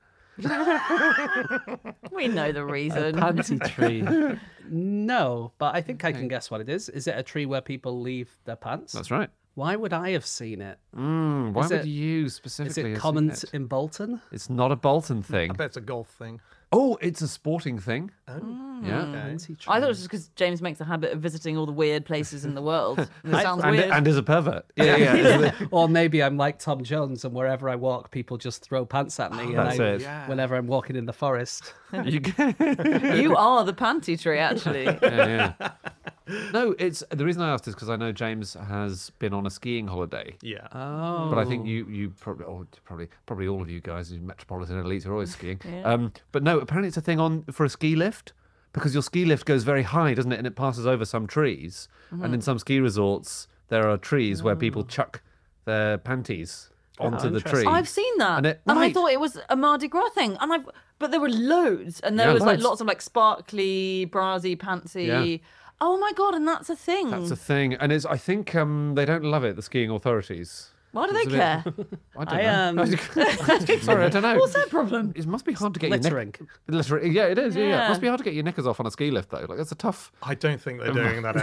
We know the reason. Panty tree. No, but I think I can guess what it is. Is it a tree where people leave their pants? That's right. Why would I have seen it? Why Is would it- you Is specifically it have common seen it? in Bolton? It's not a Bolton thing. I bet it's a golf thing. Oh, it's a sporting thing. Yeah. Panty tree. I thought it was just because James makes a habit of visiting all the weird places in the world. It sounds weird. And is a pervert. Yeah. Or maybe I'm like Tom Jones, and wherever I walk, people just throw pants at me. That's and it. Whenever I'm walking in the forest. You You are the panty tree, actually. yeah. No, it's the reason I asked is because I know James has been on a skiing holiday. Yeah. Oh. But I think you probably all of you guys in Metropolitan Elites are always skiing. Yeah. But no, apparently it's a thing for a ski lift because your ski lift goes very high, doesn't it? And it passes over some trees. And in some ski resorts, there are trees where people chuck their panties onto the tree. I've seen that, and I thought it was a Mardi Gras thing, but there were loads, and there was like lots of like sparkly, brassy, pantsy. Yeah. Oh my god! And that's a thing. That's a thing, and I think they don't love it. The skiing authorities. Why do they care? I don't know. Sorry, I don't know. What's their problem? It must be hard to get Littering. Littering. Yeah, it is. Yeah. Yeah. It must be hard to get your knickers off on a ski lift though. Like that's a tough. I don't think they're doing that,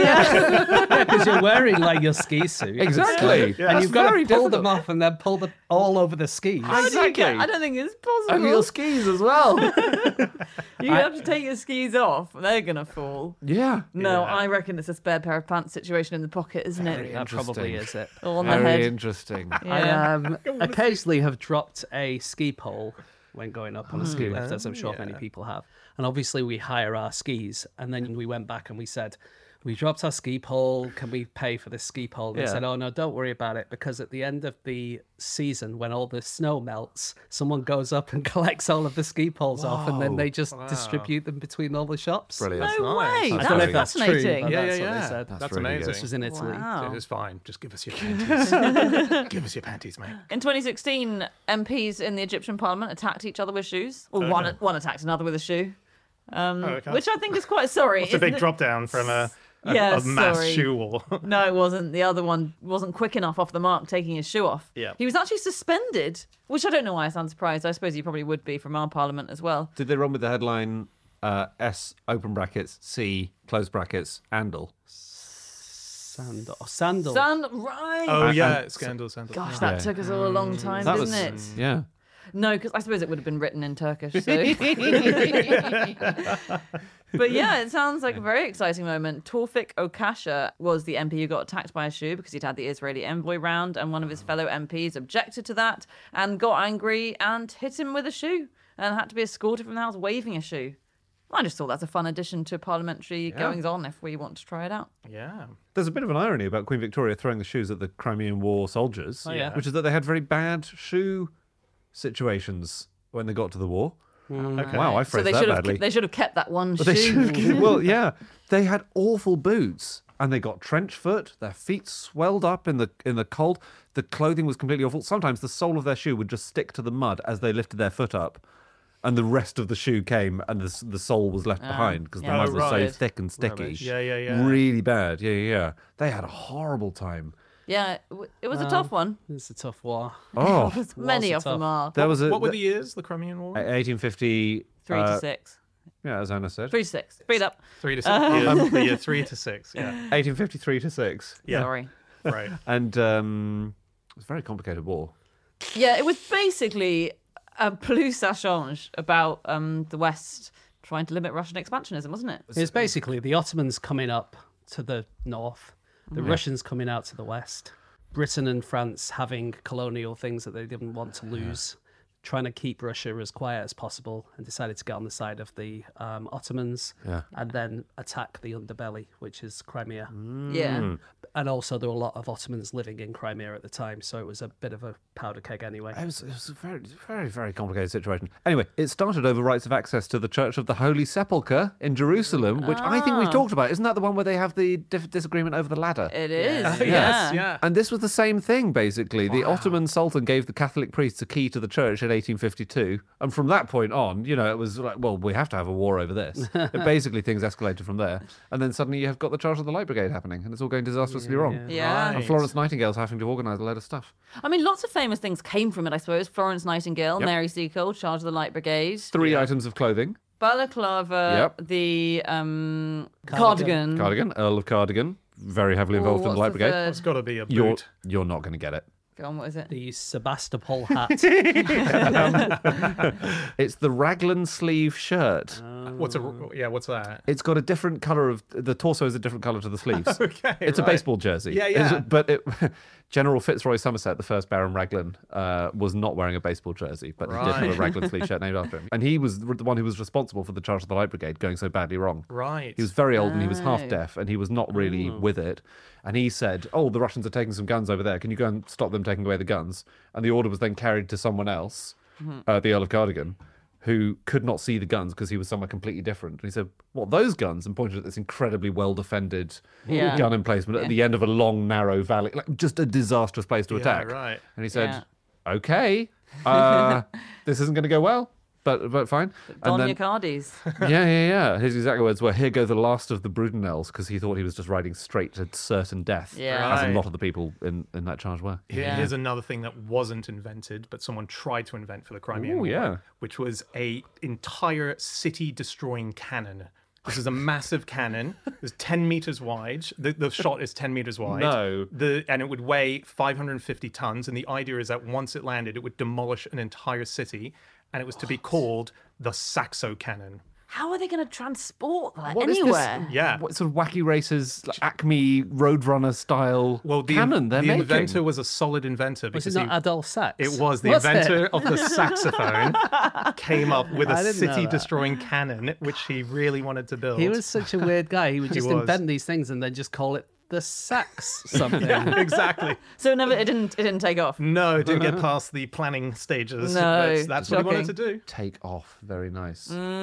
Andy. Because you're wearing like your ski suit. Exactly. And you've got to pull them off and then pull them all over the skis. How do you get? I don't think it's possible. Over your skis as well. You have to take your skis off. They're gonna fall. Yeah. No, I reckon it's a spare pair of pants situation in the pocket, isn't it? That probably is it. Or on the Very head. interesting. Yeah. I occasionally have dropped a ski pole when going up on a ski lift, as I'm sure many people have. And obviously we hire our skis. And then we went back and we said, we dropped our ski pole. Can we pay for this ski pole? And they said, oh, no, don't worry about it. Because at the end of the season, when all the snow melts, someone goes up and collects all of the ski poles off. And then they just distribute them between all the shops. Brilliant. No way. That's That's very- fascinating. but Yeah, that's yeah, what they yeah. said. That's really amazing. This was in Italy. Wow. It's fine. Just give us your panties. Give us your panties, mate. In 2016, MPs in the Egyptian parliament attacked each other with shoes. Or one attacked another with a shoe. Okay. Which I think is quite sorry. It's a big isn't it? drop down from a Yeah, mass sorry. shoe war. No, it wasn't. The other one wasn't quick enough off the mark taking his shoe off. Yeah. He was actually suspended, which I don't know why I sound surprised. I suppose you probably would be from our parliament as well. Did they run with the headline S open brackets C close brackets Andal? Sandal. Right. Oh, yeah. Scandal. Gosh, that took us all a long time, That didn't was it? yeah. No, because I suppose it would have been written in Turkish. So. But yeah, it sounds like a very exciting moment. Tawfik Okasha was the MP who got attacked by a shoe because he'd had the Israeli envoy round, and one of his fellow MPs objected to that and got angry and hit him with a shoe and had to be escorted from the house waving a shoe. I just thought that's a fun addition to parliamentary goings-on if we want to try it out. Yeah. There's a bit of an irony about Queen Victoria throwing the shoes at the Crimean War soldiers, which is that they had very bad shoe situations when they got to the war. Okay. Wow, I So phrased they that should badly. have they should have kept that one But they shoe. should- well, yeah, they had awful boots, and they got trench foot. Their feet swelled up in the cold. The clothing was completely awful. Sometimes the sole of their shoe would just stick to the mud as they lifted their foot up, and the rest of the shoe came, and the sole was left behind because the yeah, mud was so right. thick and sticky. Yeah. Really bad. Yeah. They had a horrible time. Yeah, it was a tough one. It's a tough war. Oh, Many it of them tough? are. there was a What were the years, the Crimean War? 1850. 3 to 6. Yeah, as Anna said. 3 to 6. Speed up. 3 to 6. Yeah, the year 3 to 6. Yeah. 1853 to 6. Yeah. Sorry. Right. And it was a very complicated war. Yeah, it was basically a plus change about the West trying to limit Russian expansionism, wasn't it? It's basically the Ottomans coming up to the north, the Russians coming out to the west, Britain and France having colonial things that they didn't want to lose, trying to keep Russia as quiet as possible, and decided to get on the side of the Ottomans and then attack the underbelly, which is Crimea. Yeah. And also there were a lot of Ottomans living in Crimea at the time, so it was a bit of a powder keg anyway. It was a very, very, very complicated situation. Anyway, it started over rights of access to the Church of the Holy Sepulchre in Jerusalem, which I think we've talked about. Isn't that the one where they have the disagreement over the ladder? It is. Yes, yeah. And this was the same thing, basically. The Ottoman Sultan gave the Catholic priests a key to the church in 1852. And from that point on, it was like, well, we have to have a war over this. Basically, things escalated from there. And then suddenly you have got the Charge of the Light Brigade happening, and it's all going disastrously wrong. Yeah. And Florence Nightingale's having to organise a load of stuff. I mean, lots of famous things came from it, I suppose. Florence Nightingale, Yep. Mary Seacole, Charge of the Light Brigade, 3 items of clothing. Balaclava, Yep. the cardigan. Cardigan, Earl of Cardigan, very heavily involved in the what's Light the Brigade. third? It's got to be a boot. You're not going to get it. Go on, what is it? The Sebastopol hat. It's the raglan sleeve shirt. What's that? It's got a different colour of the torso is a different colour to the sleeves. Okay, it's a right. baseball jersey. Yeah. General Fitzroy Somerset, the first Baron Raglan, was not wearing a baseball jersey, but he did have a Raglan sleeve shirt named after him. And he was the one who was responsible for the Charge of the Light Brigade going so badly wrong. Right. He was very old and he was half deaf and he was not really with it. And he said, "Oh, the Russians are taking some guns over there. Can you go and stop them taking away the guns?" And the order was then carried to someone else, the Earl of Cardigan, who could not see the guns because he was somewhere completely different. And he said, "What, those guns?" And pointed at this incredibly well-defended gun emplacement at the end of a long, narrow valley, like just a disastrous place to attack. Right. And he said, "Okay, this isn't going to go well, but fine." Don And then, Yacardi's. yeah. His exact words were, "Here go the last of the Brudenells," because he thought he was just riding straight to certain death, Yeah. as a Right. lot of the people in that charge were. Here's another thing that wasn't invented, but someone tried to invent for the Crimean War, yeah. which was a entire city-destroying cannon. This is a massive cannon. It's 10 meters wide. The shot is 10 meters wide. No. And it would weigh 550 tons. And the idea is that once it landed, it would demolish an entire city. And it was to be called the Saxo Cannon. How are they going to transport that What is anywhere? this? Yeah. What sort of wacky races, like Acme Roadrunner style cannon they're the making? inventor was a solid inventor. Was because it not Adolf Sachs? It was the Was inventor it? of the saxophone came up with I a didn't know that. city-destroying cannon, which he really wanted to build. He was such a weird guy. He would just was. invent these things and then just call it the Sax something. Yeah, exactly. So it didn't take off. No, it didn't get past the planning stages. No, That's what he wanted to do. Take off. Very nice.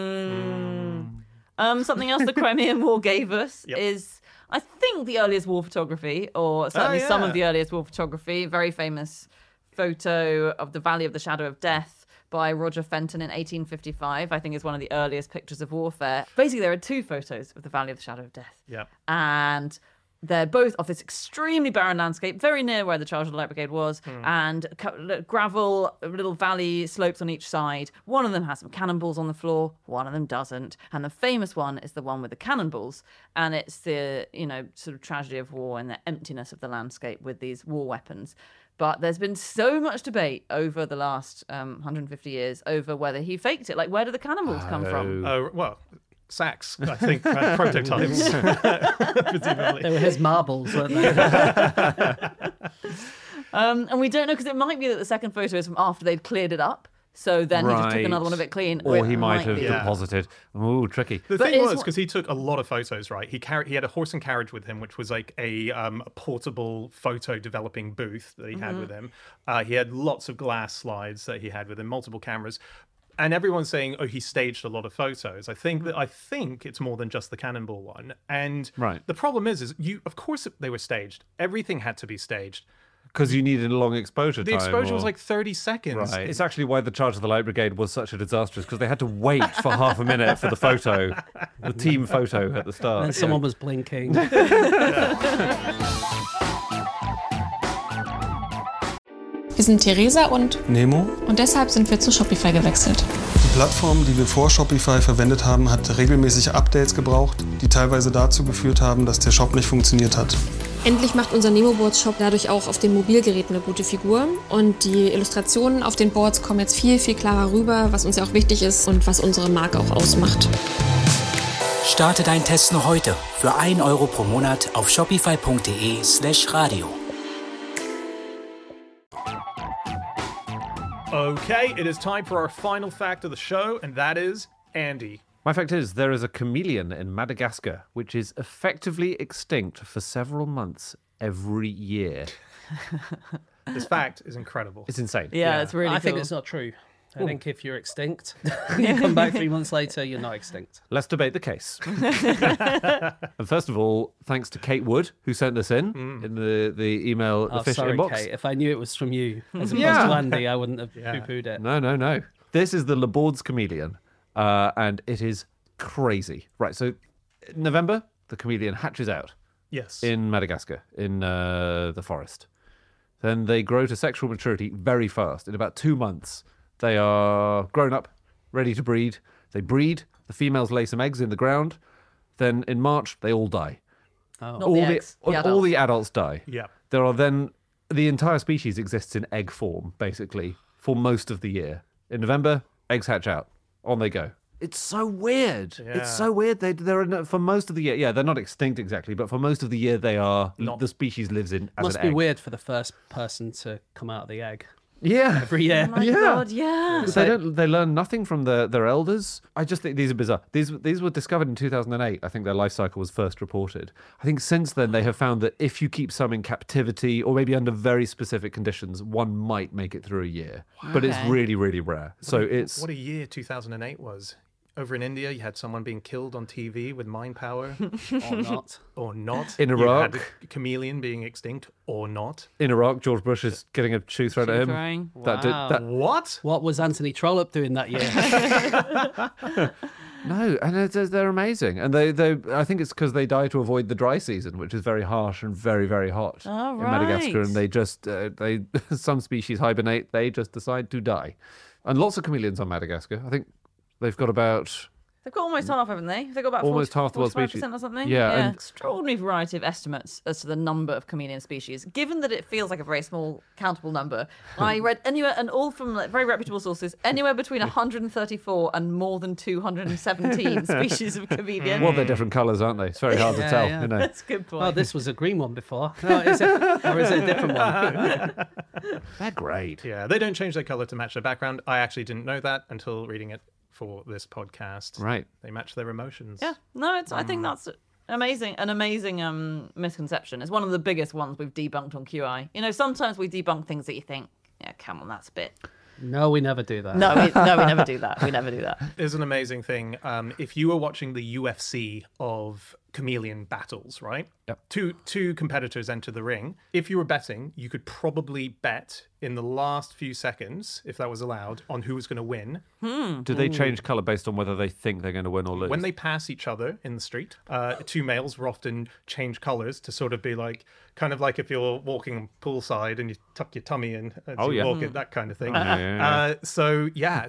Something else the Crimean War gave us Yep. is, I think, the earliest war photography, or certainly some yeah. of the earliest war photography. Very famous photo of the Valley of the Shadow of Death by Roger Fenton in 1855. I think is one of the earliest pictures of warfare. Basically, there are two photos of the Valley of the Shadow of Death. Yep. And they're both of this extremely barren landscape, very near where the Charge of the Light Brigade was, and gravel, little valley slopes on each side. One of them has some cannonballs on the floor, one of them doesn't. And the famous one is the one with the cannonballs. And it's the, sort of tragedy of war and the emptiness of the landscape with these war weapons. But there's been so much debate over the last 150 years over whether he faked it. Like, where do the cannonballs come from? Oh, well, Sachs, I think, prototypes. Presumably. They were his marbles, weren't they? And we don't know because it might be that the second photo is from after they'd cleared it up. So then he just took Right. another one of it clean. Or it he might have be- deposited. Ooh, tricky. The But thing it's was, because he took a lot of photos, right? He had a horse and carriage with him, which was like a portable photo developing booth that he had with him. He had lots of glass slides that he had with him, multiple cameras. And everyone's saying, "Oh, he staged a lot of photos." I think it's more than just the cannonball one. And Right. the problem is of course they were staged. Everything had to be staged. Because you needed a long exposure The time. exposure was or- like 30 seconds. Right. It's actually why the Charge of the Light Brigade was such a disaster, because they had to wait for half a minute for the photo, the team photo at the start. And someone was blinking. Wir sind Theresa und Nemo. deshalb sind wir zu Shopify gewechselt. Die Plattform, die wir vor Shopify verwendet haben, hat regelmäßig Updates gebraucht, die teilweise dazu geführt haben, dass der Shop nicht funktioniert hat. Endlich macht unser Nemo-Boards-Shop dadurch auch auf den Mobilgeräten eine gute Figur. Und die Illustrationen auf den Boards kommen jetzt viel, viel klarer rüber, was uns ja auch wichtig ist und was unsere Marke auch ausmacht. Starte deinen Test noch heute für 1 Euro pro Monat auf shopify.de/radio. Okay, it is time for our final fact of the show, and that is Andy. My fact is, there is a chameleon in Madagascar which is effectively extinct for several months every year. This fact is incredible. It's insane. Yeah, it's really I think cool. it's not true. I think if you're extinct, you come back 3 months later, you're not extinct. Let's debate the case. And first of all, thanks to Kate Wood, who sent this in the email, the Oh, fish sorry, inbox. Kate. If I knew it was from you, as opposed Yeah. to Andy, I wouldn't have poo-pooed it. No. This is the Laborde's chameleon, and it is crazy. Right, so November, the chameleon hatches out Yes. in Madagascar, in the forest. Then they grow to sexual maturity very fast. In about 2 months, they are grown up, ready to breed. They breed. The females lay some eggs in the ground. Then in March, they all die. Not all the eggs, the all adults. the adults die. Yeah. There are then the entire species exists in egg form, basically, for most of the year. In November, eggs hatch out. On they go. It's so weird. Yeah. It's so weird. They're for most of the year. Yeah, they're not extinct exactly, but for most of the year, they are. The species lives in as Must an be egg. weird for the first person to come out of the egg Yeah. every year. Oh my God, yeah. They learn nothing from their elders. I just think these are bizarre. These were discovered in 2008. I think their life cycle was first reported. I think since then they have found that if you keep some in captivity or maybe under very specific conditions, one might make it through a year. But it's Okay. really, really rare. What a year 2008 was. Over in India, you had someone being killed on TV with mind power, Or not. or not. In You Iraq. had a chameleon being extinct, or not. In Iraq, George Bush is getting a shoe thrown at him. throwing. Wow. What? What was Anthony Trollope doing that year? No, and they're amazing. And they I think it's because they die to avoid the dry season, which is very harsh and very, very hot Oh, in Madagascar. right. And they just, some species hibernate, they just decide to die. And lots of chameleons on Madagascar. I think they've got about... They've got almost half, haven't they? They've got about Almost half the world's 45% species. or something. Yeah, and- Extraordinary variety of estimates as to the number of chameleon species. Given that it feels like a very small, countable number, I read anywhere, and all from very reputable sources, anywhere between 134 and more than 217 species of chameleon. Well, they're different colours, aren't they? It's very hard to Yeah, tell, yeah. you know. That's a good point. Oh, this was a green one before. No, or is it a different one? They're great. Yeah, they don't change their color to match their background. I actually didn't know that until reading it for this podcast. Right. They match their emotions. Yeah, no, it's. I think that's an amazing misconception. It's one of the biggest ones we've debunked on QI. You know, sometimes we debunk things that you think, yeah, come on, that's a bit. No, we never do that. No, we never do that. We never do that. Is an amazing thing. If you were watching the UFC of chameleon battles, right? Yep. Two competitors enter the ring. If you were betting, you could probably bet in the last few seconds, if that was allowed, on who was going to win. Do they change colour based on whether they think they're going to win or lose? When they pass each other in the street, two males will often change colours to sort of be like, kind of like if you're walking poolside and you tuck your tummy in as Oh, you yeah. walk it, that kind of thing. yeah. So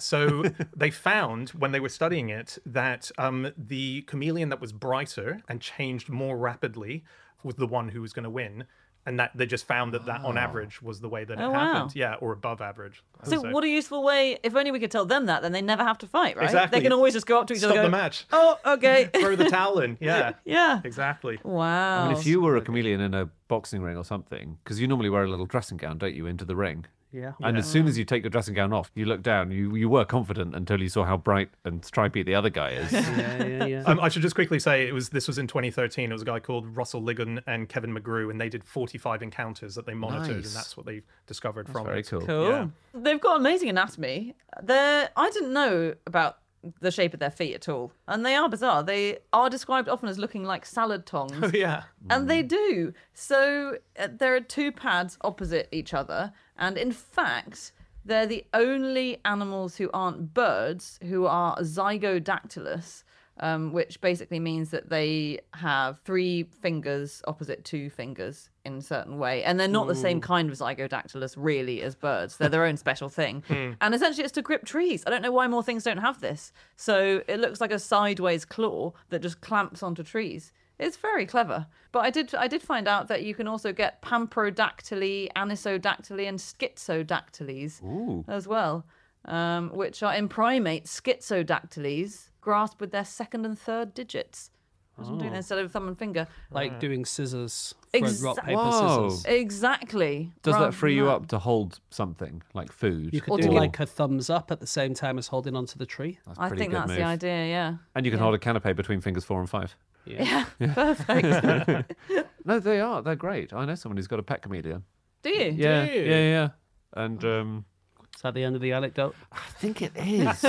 they found when they were studying it that the chameleon that was brighter and changed more rapidly was the one who was going to win. And that they just found that on average was the way that it Oh, wow. happened. Yeah, or above average. So what a useful way. If only we could tell them that, then they never have to fight, right? Exactly. They can always just go up to each Stop other and the go, match. oh, okay. Throw the towel in. Yeah. Yeah. Exactly. Wow. I mean, if you were a chameleon in a boxing ring or something, because you normally wear a little dressing gown, don't you, into the ring? Yeah. And as soon as you take your dressing gown off, you look down. You were confident until you saw how bright and stripy the other guy is. Yeah. I should just quickly say this was in 2013. It was a guy called Russell Ligon and Kevin McGrew, and they did 45 encounters that they monitored, Nice. and that's what they discovered from Very it. cool. Cool. Yeah. They've got amazing anatomy. I didn't know about the shape of their feet at all. And they are bizarre. They are described often as looking like salad tongs. Oh, yeah. And they do. So there are two pads opposite each other. And in fact, they're the only animals who aren't birds who are zygodactylous, which basically means that they have 3 fingers opposite 2 fingers in a certain way. And they're not the same kind of zygodactylous, really, as birds. They're their own special thing. And essentially, it's to grip trees. I don't know why more things don't have this. So it looks like a sideways claw that just clamps onto trees. It's very clever. But I did find out that you can also get pamprodactyly, anisodactyly, and schizodactyles as well, which are in primates. Schizodactyles grasp with their second and third digits. That's what I'm doing instead of thumb and finger. Like doing scissors for rock, paper, Whoa. scissors. Exactly. Does Rather that free than you that. up to hold something like food? You Or could to do give- like a thumbs up at the same time as holding onto the tree. That's I pretty think good that's move. the idea, yeah. And you can hold a canapé between fingers 4 and 5. Yeah, perfect. No, they are. They're great. I know someone who's got a pet chameleon. Do you? Yeah. And Is that the end of the anecdote? I think it is.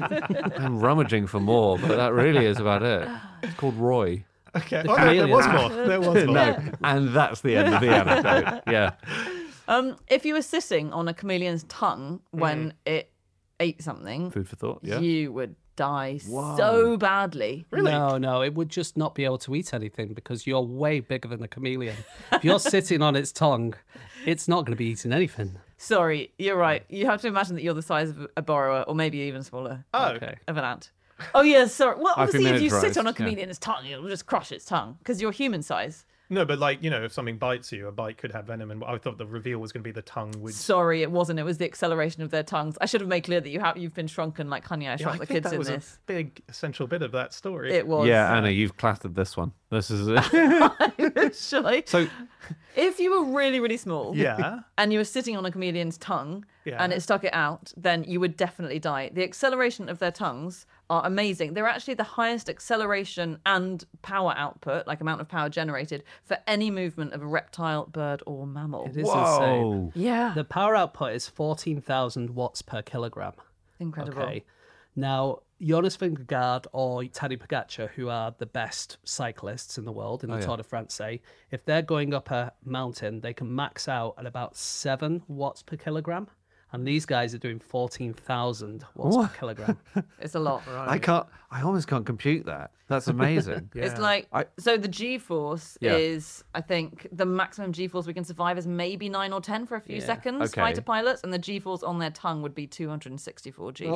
I'm rummaging for more, but that really is about it. It's called Roy. Okay. Oh, no, there was more. There was more. No, and that's the end of the anecdote. Yeah. If you were sitting on a chameleon's tongue when it ate something, Food for thought. Yeah. you would die so badly. No, it would just not be able to eat anything because you're way bigger than a chameleon. If you're sitting on its tongue, it's not going to be eating anything. Sorry, you're right. You have to imagine that you're the size of a borrower, or maybe even smaller Okay. of an ant. Oh, yeah, sorry. Well, I've been obviously, if you sit miniaturised, on a yeah. chameleon's tongue, it'll just crush its tongue because you're human size. No, but like, if something bites you, a bite could have venom, and I thought the reveal was going to be the tongue would... Sorry, it wasn't. It was the acceleration of their tongues. I should have made clear that you've been shrunken like Honey, I Shrunk the Kids in this. That was a big essential bit of that story. It was. Yeah, Anna, you've clattered this one. This is it. Literally. So, if you were really, really small, Yeah. and you were sitting on a chameleon's tongue, Yeah. and it stuck it out, then you would definitely die. The acceleration of their tongues are amazing. They're actually the highest acceleration and power output, like amount of power generated, for any movement of a reptile, bird, or mammal. It is insane. whoa. Yeah. The power output is 14,000 watts per kilogram. Incredible. Okay. Now, Jonas Vingegaard or Tadej Pogacar, who are the best cyclists in the world in the Tour de France, say, if they're going up a mountain, they can max out at about 7 watts per kilogram. And these guys are doing 14,000 watts per kilogram. It's a lot. I almost can't compute that. That's amazing. It's like, so the G-force Yeah. is, I think, the maximum G-force we can survive is maybe 9 or 10 for a few seconds, Okay. fighter pilots, and the G-force on their tongue would be 264 G.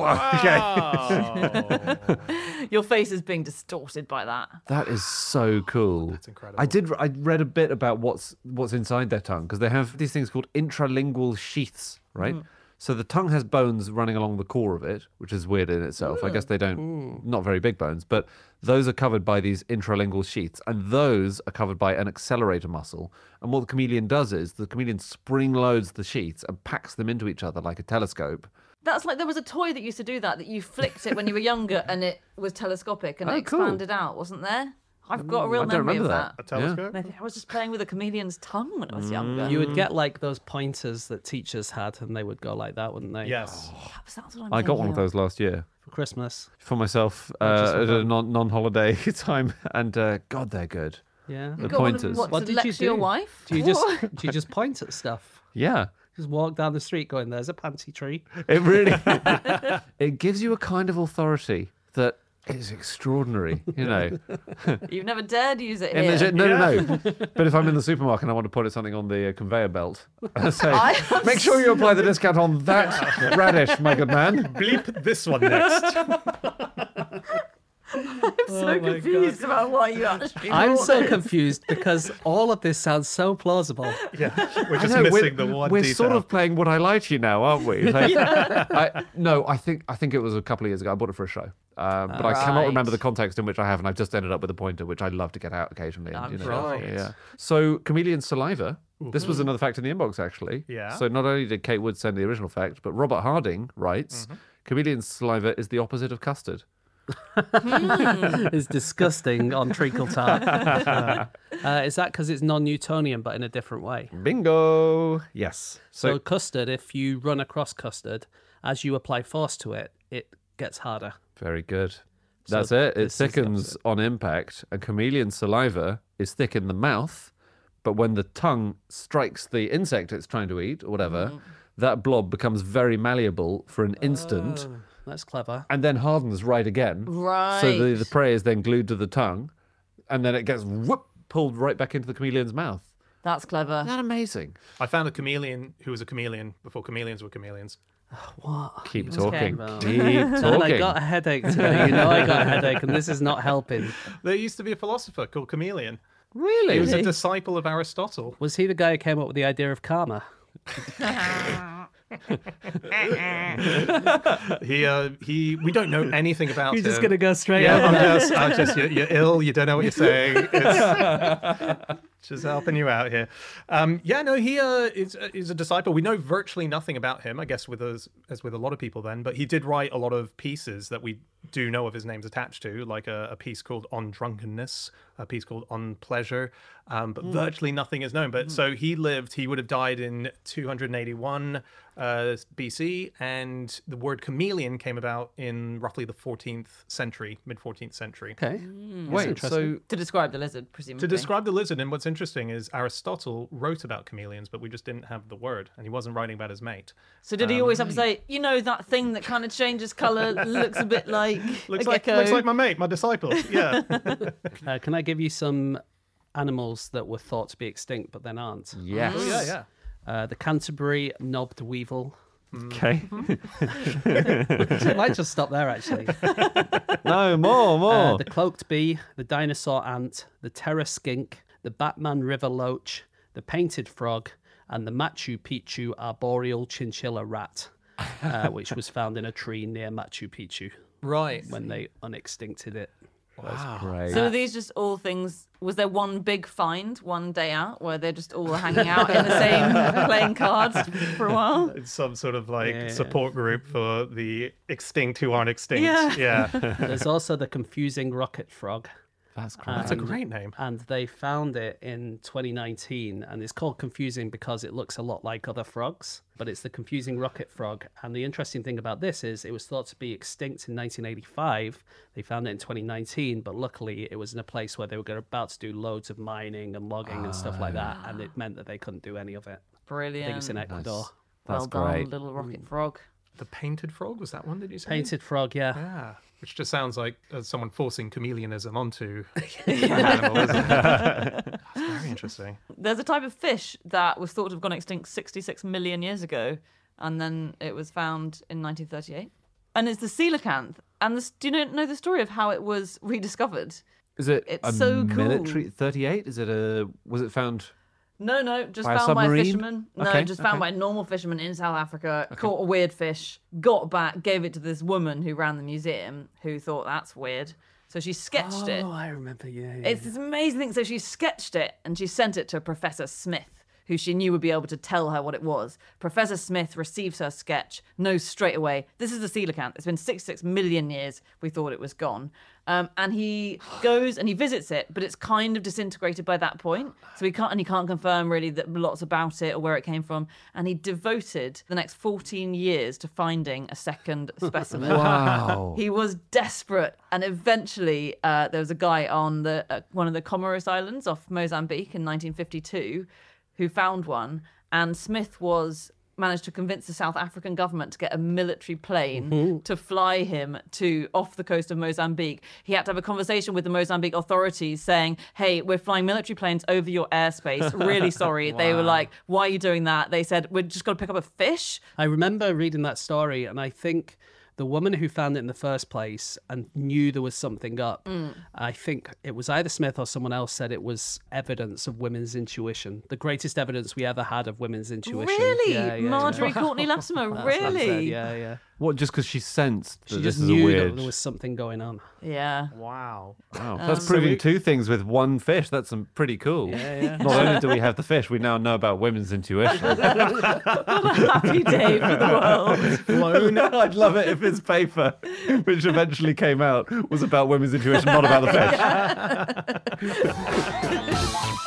Okay. Your face is being distorted by that. That is so cool. That's incredible. I read a bit about what's inside their tongue, because they have these things called intralingual sheaths, right? So the tongue has bones running along the core of it, which is weird in itself. I guess they don't, not very big bones, but those are covered by these intralingual sheaths, and those are covered by an accelerator muscle. And what the chameleon does is the chameleon spring loads the sheaths and packs them into each other like a telescope. That's like, there was a toy that used to do that you flicked it when you were younger and it was telescopic and it cool. expanded out, wasn't there? I've got a real I don't memory of remember that. A telescope? Maybe I was just playing with a chameleon's tongue when I was younger. You would get like those pointers that teachers had, and they would go like that, wouldn't they? Yes. Perhaps that's what I'm I got one thinking of those last year For Christmas. for myself just for at a fun. non-holiday time, and God, they're good. Yeah. The Got one of pointers. them, What to did you lecture your do? wife? Do you just point at stuff? Yeah. Just walk down the street going, there's a panty tree. It really it gives you a kind of authority that is extraordinary, you know. You've never dared use it In here. the, no. But if I'm in the supermarket and I want to put something on the conveyor belt, I say, make sure you apply the discount on that radish, my good man. Bleep this one next. I'm so confused about why you actually I'm bought so this. confused because all of this sounds so plausible. Yeah, we're just I know, missing the one we're detail. sort of playing What I Lie to You now, aren't we? Like, I think it was a couple of years ago. I bought it for a show. But I cannot Right. remember the context in which I have, and I've just ended up with a pointer, which I love to get out occasionally. And, Right. Yeah. So, chameleon saliva. This was another fact in the inbox, actually. Yeah. So, not only did Kate Wood send the original fact, but Robert Harding writes chameleon saliva is the opposite of custard. It's disgusting on treacle tart. Is that because it's non-Newtonian but in a different way? Bingo. Yes. So custard, if you run across custard, as you apply force to it, it gets harder. Very good. So That's it. It this is the thickens opposite. on impact. A chameleon saliva is thick in the mouth, but when the tongue strikes the insect it's trying to eat or whatever, that blob becomes very malleable for an instant That's clever. and then hardens right again. Right. So the prey is then glued to the tongue, and then it gets pulled right back into the chameleon's mouth. That's clever. Isn't that amazing? I found a chameleon who was a chameleon before chameleons were chameleons. Keep talking. Well. Keep And I talking. got a headache today. You know I got a headache, and this is not helping. There used to be a philosopher called Chameleon. Really? He was a disciple of Aristotle. Was he the guy who came up with the idea of karma? We don't know anything about You're him. just going to go straight Yeah, over I'm just you're ill. You don't know what you're saying. It's just helping you out here. He is a disciple. We know virtually nothing about him, I guess, as with a lot of people then. But he did write a lot of pieces that we do know of his names attached to, like a piece called On Drunkenness, a piece called On Pleasure. But virtually nothing is known. But so he would have died in 281 BC, and the word chameleon came about in roughly the 14th century, mid-14th century. Okay. Wait, so To describe the lizard, presumably. To describe the lizard, and what's interesting is Aristotle wrote about chameleons, but we just didn't have the word, and he wasn't writing about his mate. So did he always have to say, that thing that kind of changes colour, looks a bit like Looks a like gecko? my mate, my disciple. Yeah. Can I give you some animals that were thought to be extinct but then aren't? yes. Oh, yeah. The Canterbury knobbed weevil. Okay. I might just stop there, actually. No, more. The cloaked bee, the dinosaur ant, the terror skink, the Batman River loach, the painted frog, and the Machu Picchu arboreal chinchilla rat, which was found in a tree near Machu Picchu. Right. When they unextincted it. That's great. So are these just all things? Was there one big find one day out where they're just all hanging out in the same playing cards for a while? It's some sort of support group for the extinct who aren't extinct. Yeah. There's also the confusing rocket frog. That's great. That's a great name. And they found it in 2019, and it's called confusing because it looks a lot like other frogs, but it's the confusing rocket frog. And the interesting thing about this is it was thought to be extinct in 1985. They found it in 2019, but luckily it was in a place where they were about to do loads of mining and logging and stuff like that, and it meant that they couldn't do any of it. Brilliant. I think it's in Ecuador. Well done, great. little rocket frog. The painted frog, was that one, did you say? Painted frog, yeah. Yeah, which just sounds like someone forcing chameleonism onto an animal, isn't it? That's very interesting. There's a type of fish that was thought to have gone extinct 66 million years ago, and then it was found in 1938. And it's the coelacanth. And do you know the story of how it was rediscovered? Is it It's so cool. military 38? Was it found? No, just By a found by a submarine? fisherman. No, Okay, just found by a normal fisherman in South Africa, caught a weird fish, got back, gave it to this woman who ran the museum, who thought that's weird. So she sketched it. Oh, I remember, yeah. It's this amazing thing. So she sketched it and she sent it to Professor Smith, who she knew would be able to tell her what it was. Professor Smith receives her sketch, knows straight away, this is the coelacanth. It's been 66 million years. We thought it was gone. And he goes and he visits it, but it's kind of disintegrated by that point. So he can't confirm really that lots about it or where it came from. And he devoted the next 14 years to finding a second specimen. Wow. He was desperate, and eventually there was a guy on one of the Comoros Islands off Mozambique in 1952 who found one, and Smith managed to convince the South African government to get a military plane to fly him off the coast of Mozambique. He had to have a conversation with the Mozambique authorities saying, hey, we're flying military planes over your airspace. Really sorry. Wow. They were like, why are you doing that? They said, we're just going to pick up a fish. I remember reading that story, and I think the woman who found it in the first place and knew there was something up, I think it was either Smith or someone else said it was evidence of women's intuition. The greatest evidence we ever had of women's intuition. Really? Yeah, Marjorie Courtney Latimer, really? Yeah. What, just because she sensed that She this just is knew a weird... that there was something going on. Yeah. Wow. Wow. That's proving two things with one fish. That's pretty cool. Yeah. Not only do we have the fish, we now know about women's intuition. What a happy day for the world. Flown. I'd love it if his paper, which eventually came out, was about women's intuition, not about the fish.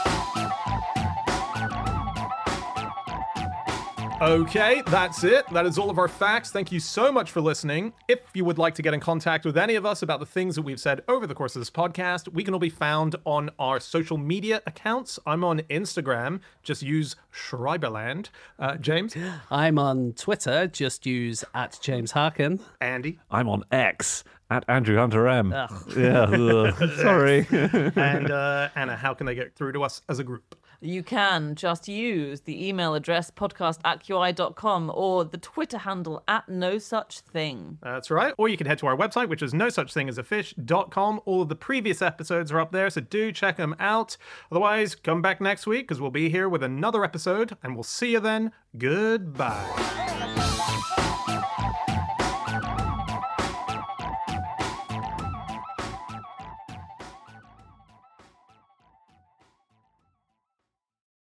Okay, that's it. That is all of our facts. Thank you so much for listening. If you would like to get in contact with any of us about the things that we've said over the course of this podcast, we can all be found on our social media accounts. I'm on Instagram. Just use Schreiberland. James? I'm on Twitter. Just use @JamesHarkin. Andy? I'm on X @AndrewHunterM. Ugh. Yeah, sorry. And Anna, how can they get through to us as a group? You can just use the email address podcast@qi.com or the Twitter handle @NoSuchThing. That's right. Or you can head to our website, which is nosuchthingasafish.com. All of the previous episodes are up there, so do check them out. Otherwise, come back next week because we'll be here with another episode, and we'll see you then. Goodbye.